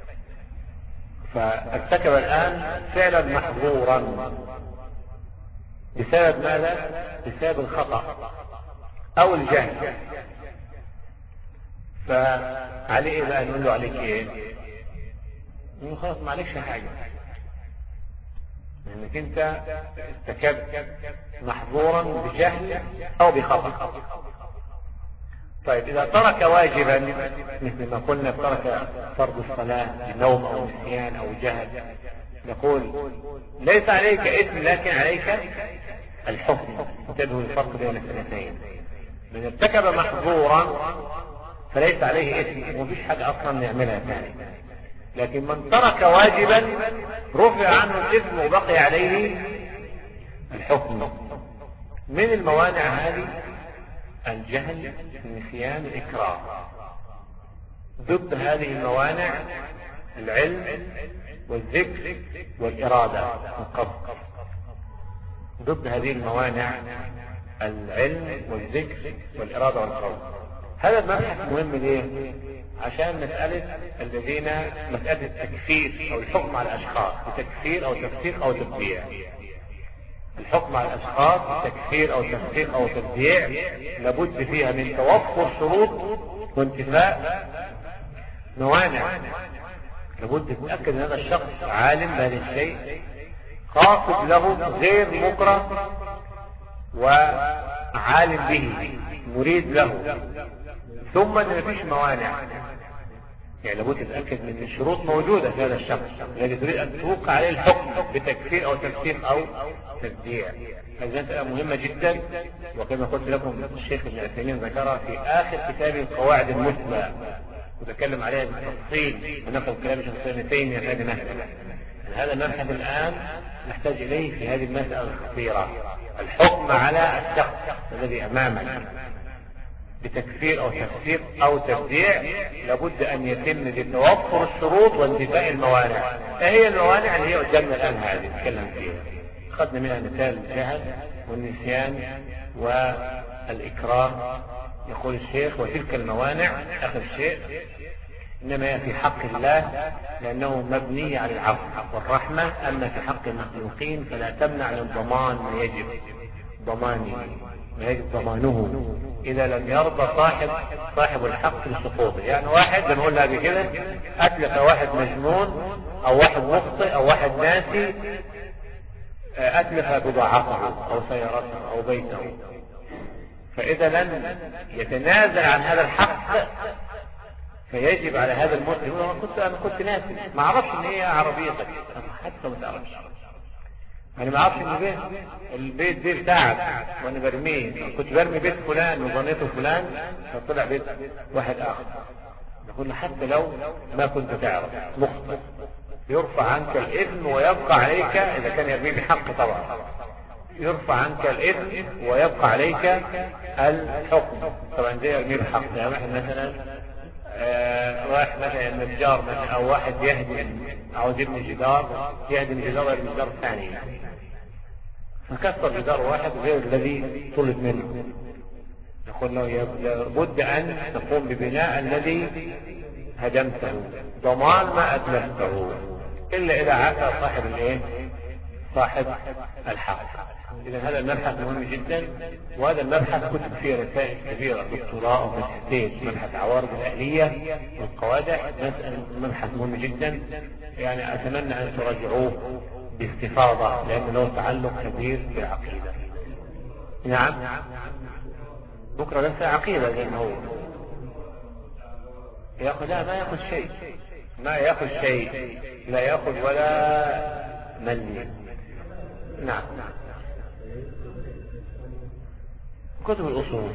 فارتكب الان فعلا محظورا بسبب ماذا؟ بسبب الخطأ او الجهل. فعليه ايه بقى؟ نقول له عليك ايه؟ نقول له خلاص ما عليكش حاجه، لانك انت ارتكبت محظورا بجهل او بخطأ. طيب اذا ترك واجبا مثل ما قلنا ترك فرض الصلاه بنوم او نسيان او جهل، نقول ليس عليك اثم لكن عليك الحكم. انتبهوا للفرق بين الاثنتين. من ارتكب محظورا فليس عليه اثم ومفيش حاجه اصلا نعملها ثاني، لكن من ترك واجبا رفع عنه الاثم وبقي عليه الحكم. من الموانع هذه الجهل، النسيان، الاكراه. ضد هذه الموانع العلم والذكر والاراده والقصد. ضد هذه الموانع العلم والذكر والاراده والقصد. هذا المبحث مهم ليه؟ عشان مسألة الذين مسألة التكفير او الحكم على الاشخاص بتكفير او تفسيق او تبديع. الحكم على الاشخاص بتكفير او تفسيق او تبديع لابد فيها من توفر شروط وانتفاء موانع. لابد تتأكد ان هذا الشخص عالم بهذا الشيء، قاصد له، غير مكره، وعالم به، مريد له. ثم ان مفيش موانع، يعني لابد تتأكد من الشروط موجودة في هذا الشخص الذي تريد ان توقع عليه الحكم بتكفير او تفسيق او تبديع. هذه مسألة مهمة جدا، وكما قلت لكم الشيخ ابن عثيمين ذكرها في اخر كتابه القواعد المثلى، وتكلم عليها بالتفصيل ونقل كلام الشيخ ابن تيمية في هذه المسألة. هذا المبحث الان نحتاج اليه في هذه المسألة الخطيرة، الحكم على الشخص الذي امامك بتكفير او تفسيق او تبديع. لابد ان يتم بتوفر الشروط وانتفاء الموانع. ايه هي الموانع اللي هي قدامنا الان هذه نتكلم فيها؟ اخذنا منها مثال الجهل والنسيان والاكراه. يقول الشيخ وتلك الموانع اخر شيء انما هي في حق الله لانه مبني على العفو والرحمة، اما في حق المخلوقين فلا تمنع من ضمان ما يجب ضمانه ما يجب ضمانه اذا لم يرضى صاحب صاحب الحق لسقوطه. يعني واحد زي ما قلنا قبل كده اتلف واحد مجنون او واحد مخطئ او واحد ناسي، اتلف بضاعته او سيارته او بيته، فاذا لم يتنازل عن هذا الحق فيجب على هذا المسلم. انا كنت انا كنت ناسي، ما اعرفش ان هي عربيتك، حتى ما تعرفش، انا ما اعرفش ان البيت البيت ده بتاعك وانا برميه، كنت برمي بيت فلان وظنيته فلان فطلع بيت واحد اخر. نقول حتى لو ما كنت تعرف مخطئ يرفع عنك الاثم ويبقى عليك، اذا كان يرميه بحق طبعا، يرفع عنك الاثم ويبقى عليك الحكم. طبعا زي يرميه بحق، يعني واحد مثلا آه رايح مثلا النجار مثلا او واحد يهدم عاوز يبني جدار، يهدم جدار يبني جدار ثاني، فكسر جدار واحد غير الذي طلب منه. نقول له لابد ان تقوم ببناء الذي هدمته ضمان ما اتلفته، الا اذا عفى صاحب الايه صاحب الحق. إذا هذا المبحث مهم جدا، وهذا المبحث كتب فيه رسائل كبيرة دكتوراه وماجستير، مبحث عوارض الأهلية والقوادح، مبحث مهم جدا، يعني أتمنى أن تراجعوه باستفاضة لأنه له تعلق كبير بالعقيدة. نعم بكرة لسه عقيدة زي ما هو يأخذ، لا ما يأخذ شيء، ما يأخذ شيء، لا يأخذ ولا ملي. نعم كتب الأصول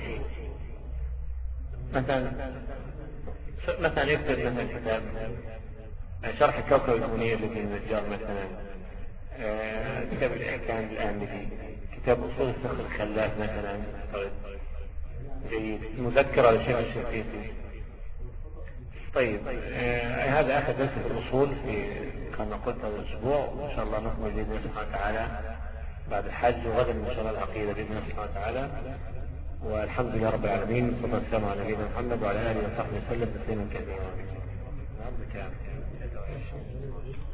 مثلا مثلا يكتب مثلا كتاب شرح كوكب المنير لابن النجار مثلا، آه، كتاب الإحكام الآمدي، كتاب أصول الفقه الخلاف مثلا جيد، مذكرة للشيخ الشنقيطي. طيب آه هذا آخر درس في الأصول في كما قلت هذا الأسبوع، وإن شاء الله نكمل بإذن الله سبحانه وتعالى بعد الحج، وغدا إن شاء الله العقيدة بإذن الله سبحانه وتعالى. والحمد لله رب العالمين، والصلاة والسلام على نبينا محمد وعلى آله وصحبه وسلم تسليما كثيرا.